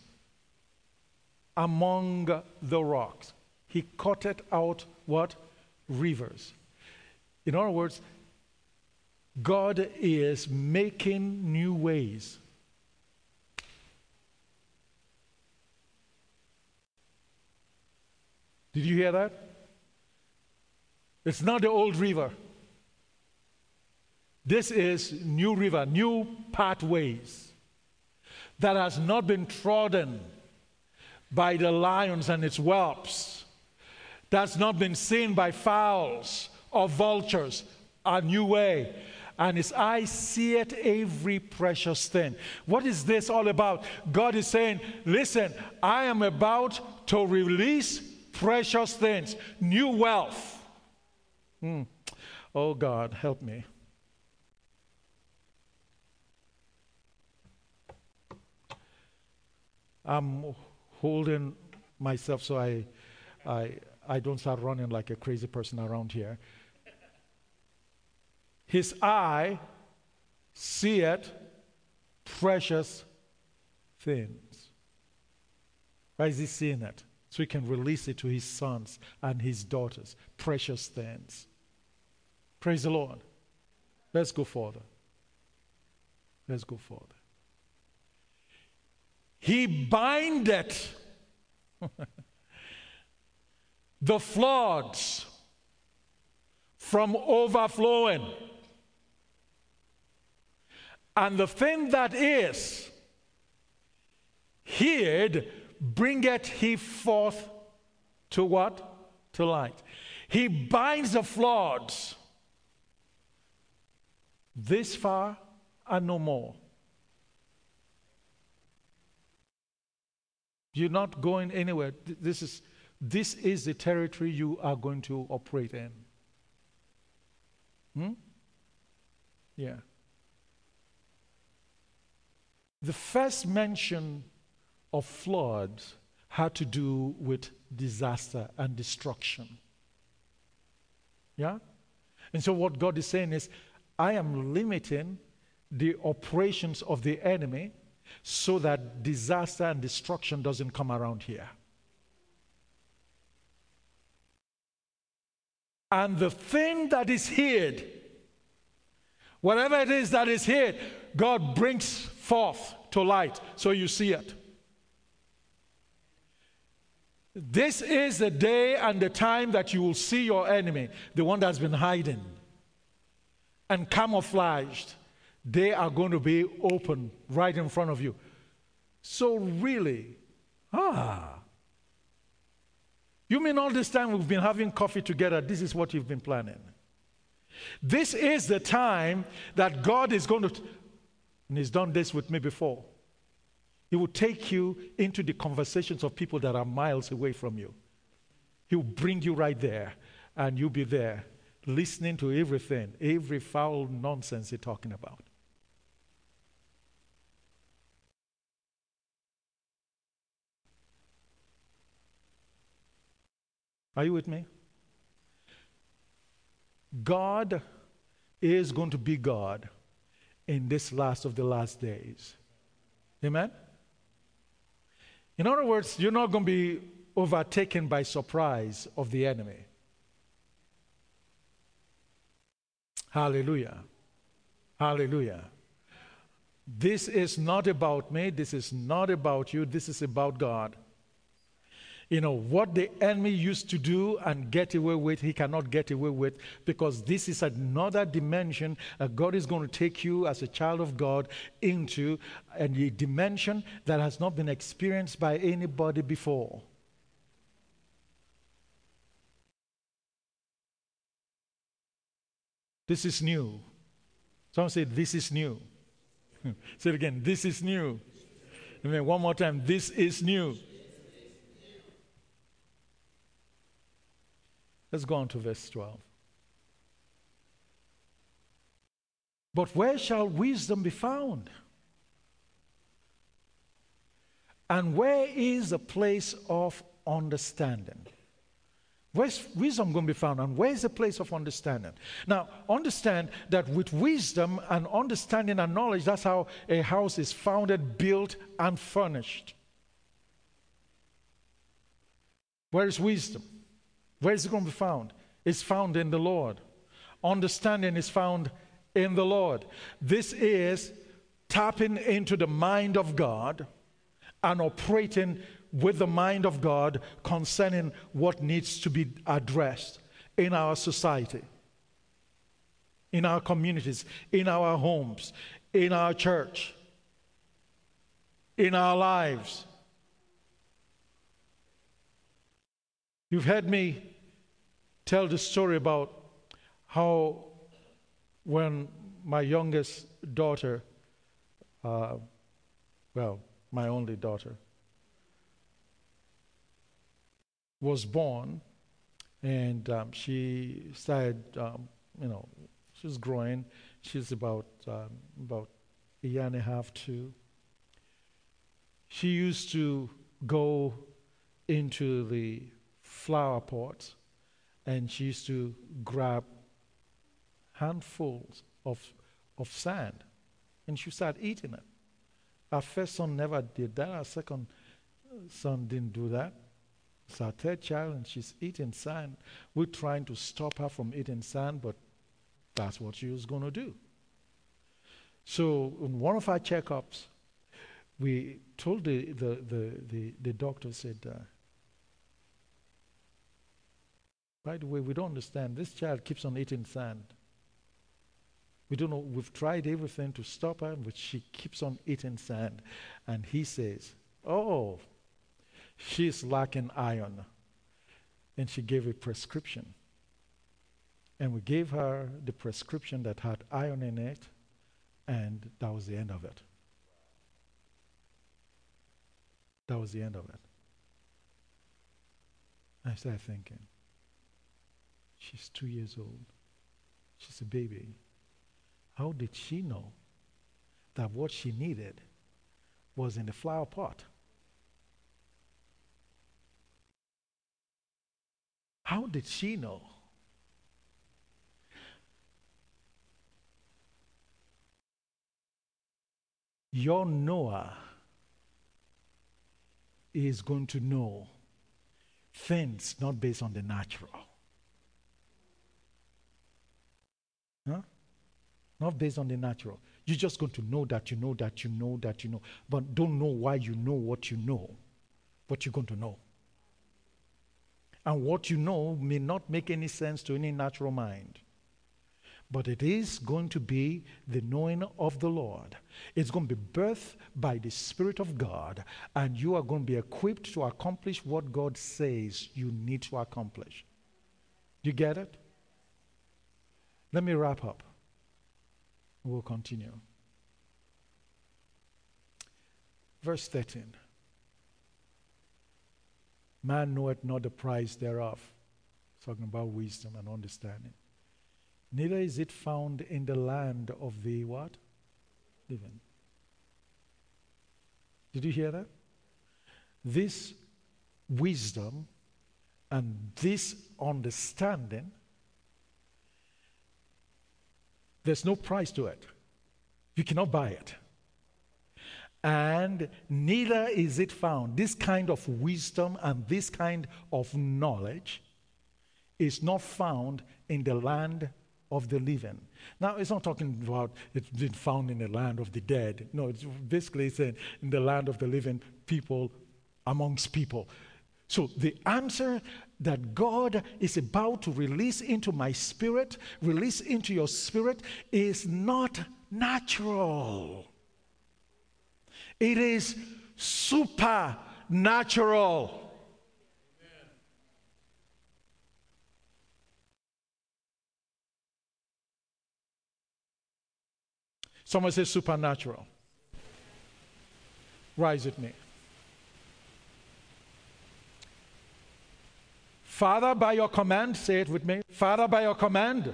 among the rocks. He cutteth out what? Rivers. In other words, God is making new ways. Did you hear that? It's not the old river. This is new river, new pathways that has not been trodden by the lions and its whelps, that's not been seen by fowls or vultures. A new way. And his eye seeth every precious thing. What is this all about? God is saying, listen, I am about to release precious things, new wealth. Mm. Oh God, help me. I'm holding myself so I, I, I don't start running like a crazy person around here. his eye seeth precious things. Why is he seeing it? So he can release it to his sons and his daughters. Precious things. Praise the Lord. Let's go further. Let's go further. He bindeth the floods from overflowing. And the thing that is hid bringeth he forth to what? To light. He binds the floods this far and no more. You're not going anywhere. This is, this is the territory you are going to operate in. Hmm? Yeah. The first mention of floods had to do with disaster and destruction. Yeah? And so what God is saying is, I am limiting the operations of the enemy so that disaster and destruction doesn't come around here. And the thing that is hid, whatever it is that is hid, God brings forth to light so you see it. This is the day and the time that you will see your enemy, the one that's been hiding and camouflaged. They are going to be open right in front of you. So really, ah, you mean all this time we've been having coffee together, this is what you've been planning. This is the time that God is going to, and He's done this with me before. He will take you into the conversations of people that are miles away from you. He will bring you right there, and you'll be there listening to everything, every foul nonsense they're talking about. Are you with me? God is going to be God in this last of the last days. Amen? In other words, you're not going to be overtaken by surprise of the enemy. Hallelujah. Hallelujah. This is not about me. This is not about you. This is about God. You know, what the enemy used to do and get away with, he cannot get away with, because this is another dimension that God is going to take you as a child of God into, and a dimension that has not been experienced by anybody before. This is new. Someone say, this is new. Say it again, this is new. And then one more time, this is new. Let's go on to verse twelve. But where shall wisdom be found? And where is the place of understanding? Where's wisdom going to be found? And where is the place of understanding? Now, understand that with wisdom and understanding and knowledge, that's how a house is founded, built, and furnished. Where is wisdom? Where is it going to be found? It's found in the Lord. Understanding is found in the Lord. This is tapping into the mind of God and operating with the mind of God concerning what needs to be addressed in our society, in our communities, in our homes, in our church, in our lives. You've heard me tell the story about how when my youngest daughter, uh, well, my only daughter, was born, and um, she started, um, you know, she was growing. She's about um, about a year and a half, two. She used to go into the flower pot, and she used to grab handfuls of, of sand, and she started eating it. Our first son never did that. Our second son didn't do that. It's our third child, and she's eating sand. We're trying to stop her from eating sand, but that's what she was going to do. So in one of our checkups, we told the, the, the, the, the doctor, said, uh, by the way, we don't understand. This child keeps on eating sand. We don't know. We've tried everything to stop her, but she keeps on eating sand. And he says, oh, she's lacking iron. And she gave a prescription. And we gave her the prescription that had iron in it, and that was the end of it. That was the end of it. I started thinking, she's two years old. She's a baby. How did she know that what she needed was in the flower pot? How did she know? Your Noah is going to know things not based on the natural. Huh? Not based on the natural. You're just going to know that you know that you know that you know, but don't know why you know what you know, but you're going to know. And what you know may not make any sense to any natural mind. But it is going to be the knowing of the Lord. It's going to be birthed by the Spirit of God, and you are going to be equipped to accomplish what God says you need to accomplish. You get it? Let me wrap up. We'll continue. Verse thirteen. Man knoweth not the price thereof. Talking about wisdom and understanding. Neither is it found in the land of the what? Living. Did you hear that? This wisdom and this understanding, there's no price to it. You cannot buy it. And neither is it found. This kind of wisdom and this kind of knowledge is not found in the land of the living. Now, it's not talking about it's been found in the land of the dead. No, it's basically saying in the land of the living, people amongst people. So the answer that God is about to release into my spirit, release into your spirit, is not natural. It is supernatural. Someone says supernatural. Rise with me. Father, by your command, say it with me. Father, by your command,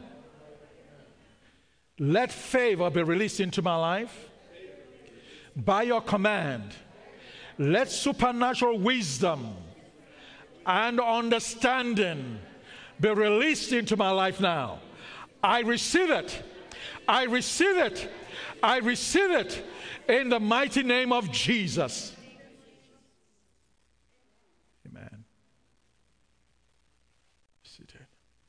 let favor be released into my life. By your command, let supernatural wisdom and understanding be released into my life now. I receive it. I receive it. I receive it in the mighty name of Jesus. Amen. Seated.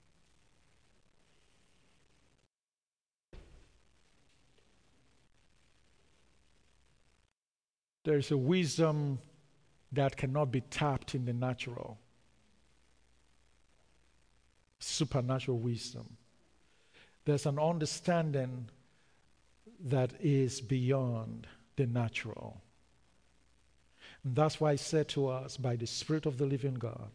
There's a wisdom that cannot be tapped in the natural. Supernatural wisdom. There's an understanding that is beyond the natural. And that's why I said to us, by the Spirit of the living God,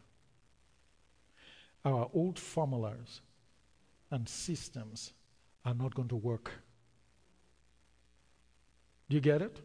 our old formulas and systems are not going to work. Do you get it?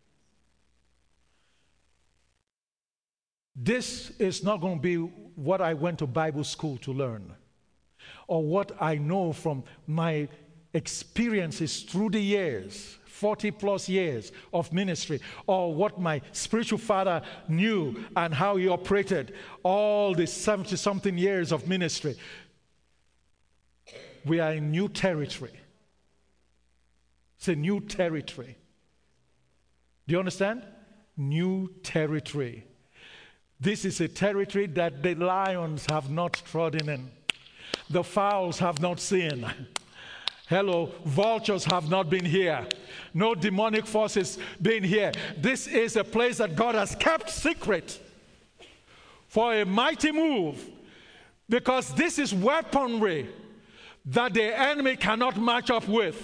This is not going to be what I went to Bible school to learn, or what I know from my experiences through the years, forty plus years of ministry, or what my spiritual father knew and how he operated all the seventy something years of ministry. We are in new territory. It's a new territory. Do you understand? New territory. This is a territory that the lions have not trodden in. The fowls have not seen. Hello, vultures have not been here. No demonic forces been here. This is a place that God has kept secret for a mighty move, because this is weaponry that the enemy cannot match up with.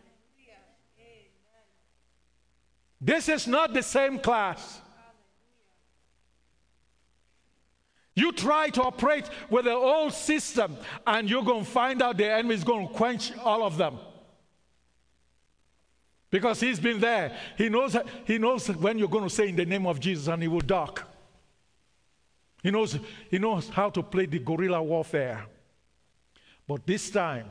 This is not the same class. You try to operate with the old system, and you're going to find out the enemy is going to quench all of them. Because he's been there. He knows, he knows when you're going to say in the name of Jesus, and he will duck. He knows, he knows how to play the guerrilla warfare. But this time,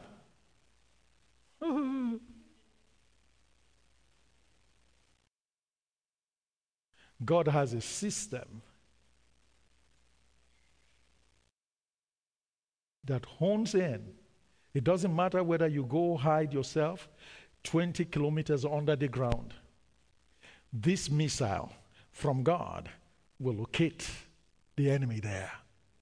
God has a system that hones in. It doesn't matter whether you go hide yourself twenty kilometers under the ground. This missile from God will locate the enemy there.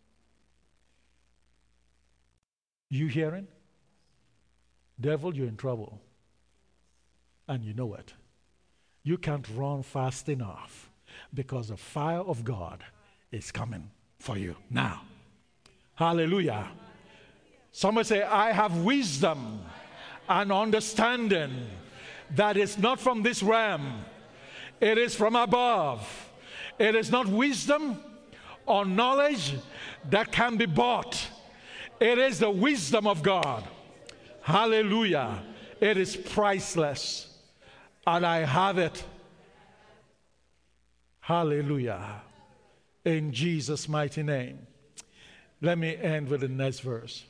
You hearing? Devil, you're in trouble. And you know it. You can't run fast enough, because the fire of God is coming for you now. Hallelujah. Somebody say, I have wisdom and understanding that is not from this realm. It is from above. It is not wisdom or knowledge that can be bought. It is the wisdom of God. Hallelujah. It is priceless. And I have it. Hallelujah. In Jesus' mighty name. Let me end with the next verse.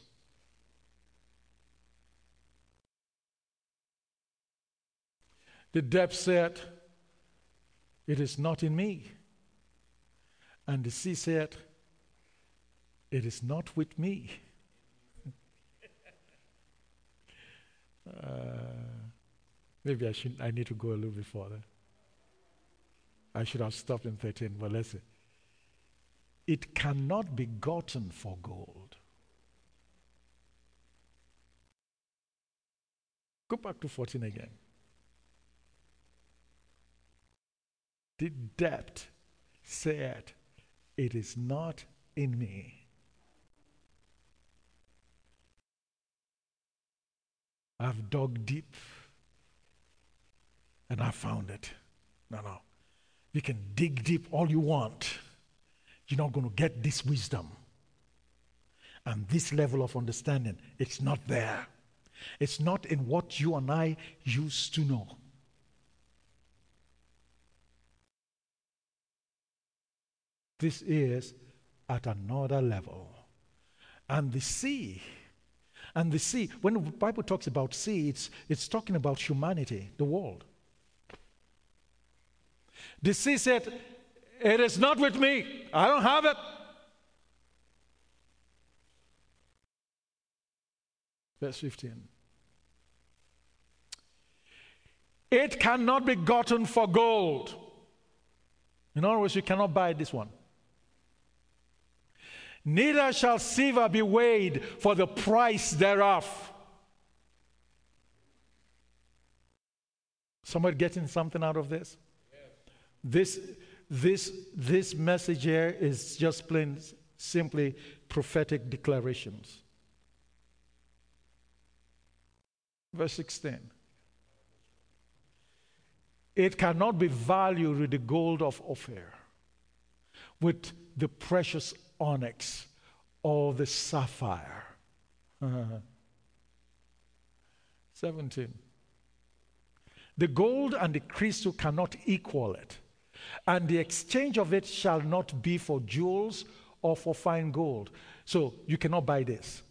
The depth said, it is not in me. And the sea said, it is not with me. uh, maybe I should. I need to go a little bit further. I should have stopped in thirteen, but let's see. It cannot be gotten for gold. Go back to fourteen again. The depth said, it is not in me. I've dug deep and I found it. No, no. You can dig deep all you want. You're not going to get this wisdom and this level of understanding. It's not there. It's not in what you and I used to know. This is at another level. And the sea, and the sea, when the Bible talks about sea, it's, it's talking about humanity, the world. The sea said, it is not with me. I don't have it. Verse fifteen. It cannot be gotten for gold. In other words, you cannot buy this one. Neither shall silver be weighed for the price thereof. Somebody getting something out of this? Yes. This, this, this message here is just plain, simply prophetic declarations. Verse sixteen. It cannot be valued with the gold of Ophir, with the precious onyx or the sapphire. seventeen. The gold and the crystal cannot equal it, and the exchange of it shall not be for jewels or for fine gold. So you cannot buy this.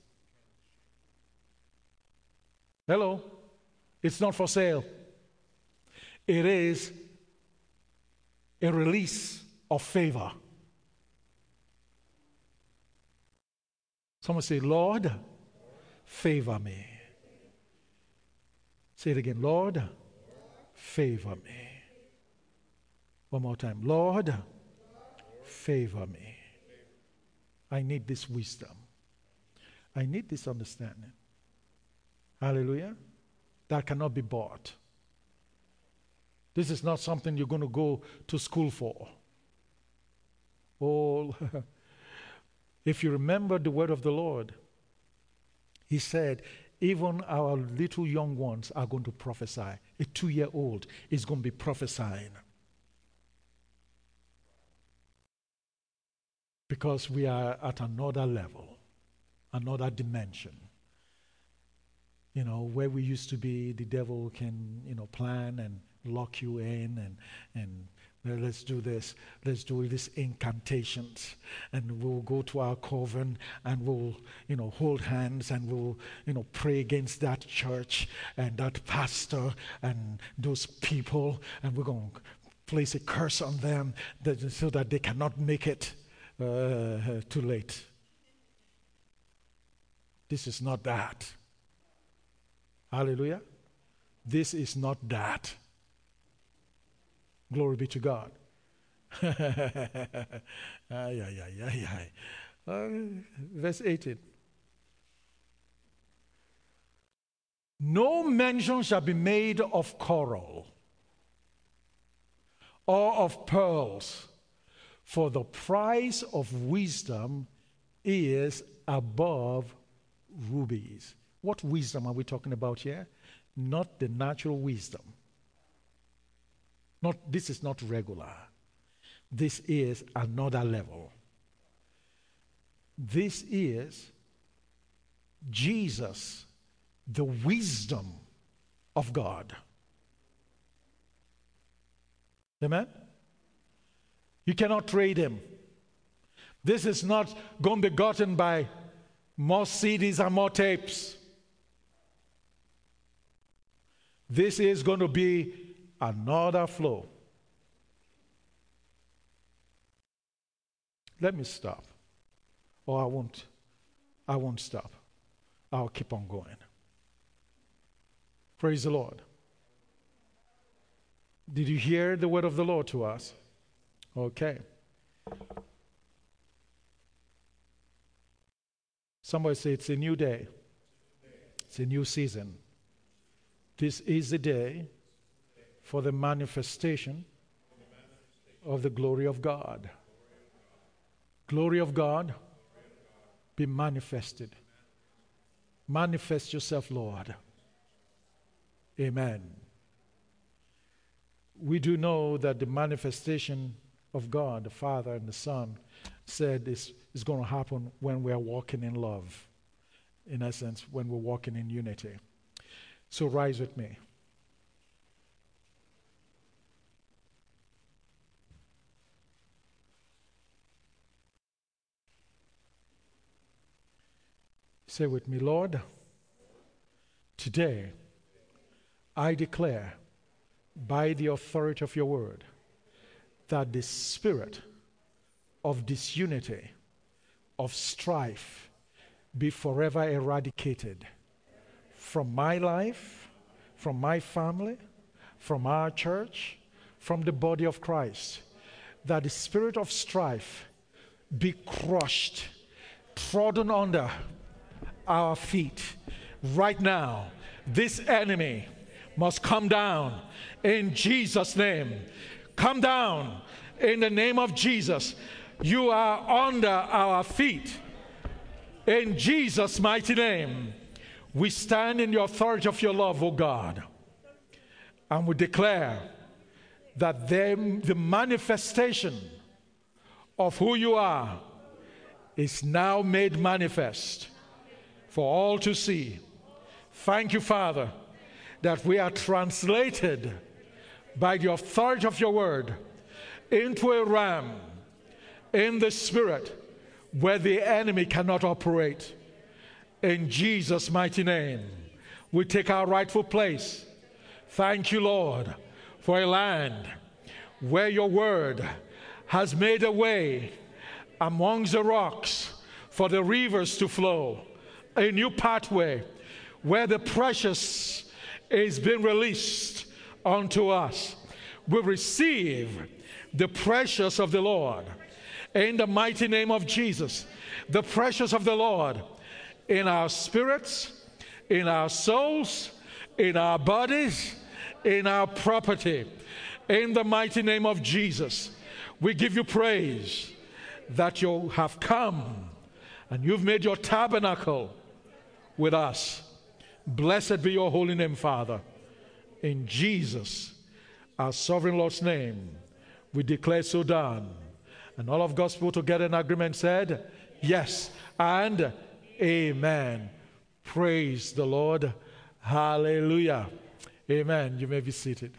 Hello? It's not for sale. It is a release of favor. Someone say, Lord, favor me. Say it again. Lord, favor me. One more time. Lord, favor me. I need this wisdom. I need this understanding. Hallelujah. That cannot be bought. This is not something you're going to go to school for. Oh, if you remember the word of the Lord, he said, even our little young ones are going to prophesy. A two-year-old is going to be prophesying. Because we are at another level, another dimension. You know, where we used to be, the devil can, you know, plan and lock you in and, and well, let's do this, let's do this incantations, and we'll go to our coven and we'll, you know, hold hands and we'll, you know, pray against that church and that pastor and those people, and we're going to place a curse on them that, so that they cannot make it uh, too late. This is not that. Hallelujah. This is not that. Glory be to God. ay, ay, ay, ay, ay. Uh, verse eighteen. No mention shall be made of coral or of pearls, for the price of wisdom is above rubies. What wisdom are we talking about here? Not the natural wisdom. Not, this is not regular. This is another level. This is Jesus, the wisdom of God. Amen? You cannot trade him. This is not going to be gotten by more C Ds and more tapes. This is going to be another flow. Let me stop. Or I won't. I won't stop. I'll keep on going. Praise the Lord. Did you hear the word of the Lord to us? Okay. Somebody say it's a new day. It's a new season. This is the day for the manifestation of the glory of God. Glory of God, be manifested. Manifest yourself, Lord. Amen. We do know that the manifestation of God, the Father and the Son, said this is going to happen when we are walking in love. In essence, when we're walking in unity. So rise with me. Say with me, Lord, today I declare by the authority of your word that the spirit of disunity, of strife, be forever eradicated from my life, from my family, from our church, from the body of Christ. That the spirit of strife be crushed, trodden under our feet. Right now, this enemy must come down in Jesus' name. Come down in the name of Jesus. You are under our feet. In Jesus' mighty name, we stand in the authority of your love, O God, and we declare that them, the manifestation of who you are is now made manifest for all to see. Thank you, Father, that we are translated by the authority of your word into a realm in the spirit where the enemy cannot operate. In Jesus' mighty name, we take our rightful place. Thank you, Lord, for a land where your word has made a way amongst the rocks for the rivers to flow. a new pathway where the precious is being released unto us. We receive the precious of the Lord in the mighty name of Jesus. The precious of the Lord in our spirits, in our souls, in our bodies, in our property. In the mighty name of Jesus, we give you praise that you have come and you've made your tabernacle with us. Blessed be your holy name, Father. In Jesus, our sovereign Lord's name, we declare so done. And all of God's people together in agreement said, yes and amen. Praise the Lord. Hallelujah. Amen. You may be seated.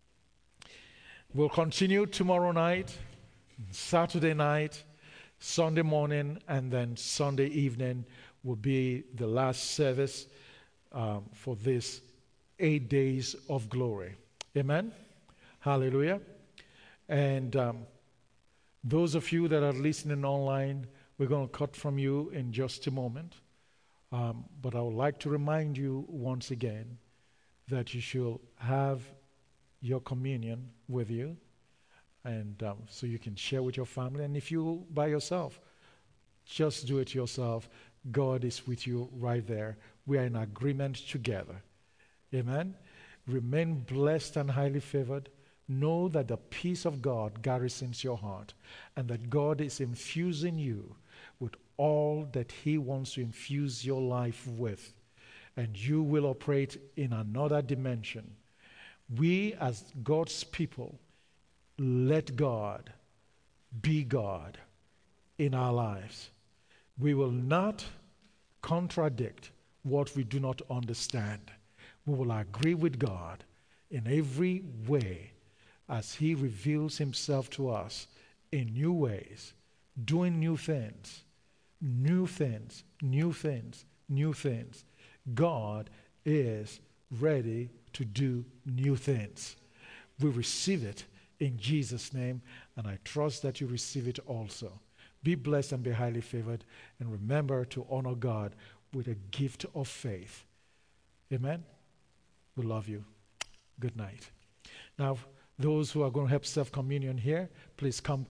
We'll continue tomorrow night, Saturday night, Sunday morning, and then Sunday evening will be the last service um, for this eight days of glory. Amen. Hallelujah. And um, those of you that are listening online, we're going to cut from you in just a moment. Um, but I would like to remind you once again that you should have your communion with you, and um, so you can share with your family. And if you by yourself, just do it yourself. God is with you right there. We are in agreement together. Amen. Remain blessed and highly favored. Know that the peace of God garrisons your heart, and that God is infusing you with all that He wants to infuse your life with, and you will operate in another dimension. We as God's people, let God be God in our lives. We will not contradict what we do not understand. We will agree with God in every way as He reveals Himself to us in new ways, doing new things, new things, new things, new things. God is ready to do new things. We receive it in Jesus' name, and I trust that you receive it also. Be blessed and be highly favored, and remember to honor God with a gift of faith. Amen? We love you. Good night. Now, those who are going to have self-communion here, please come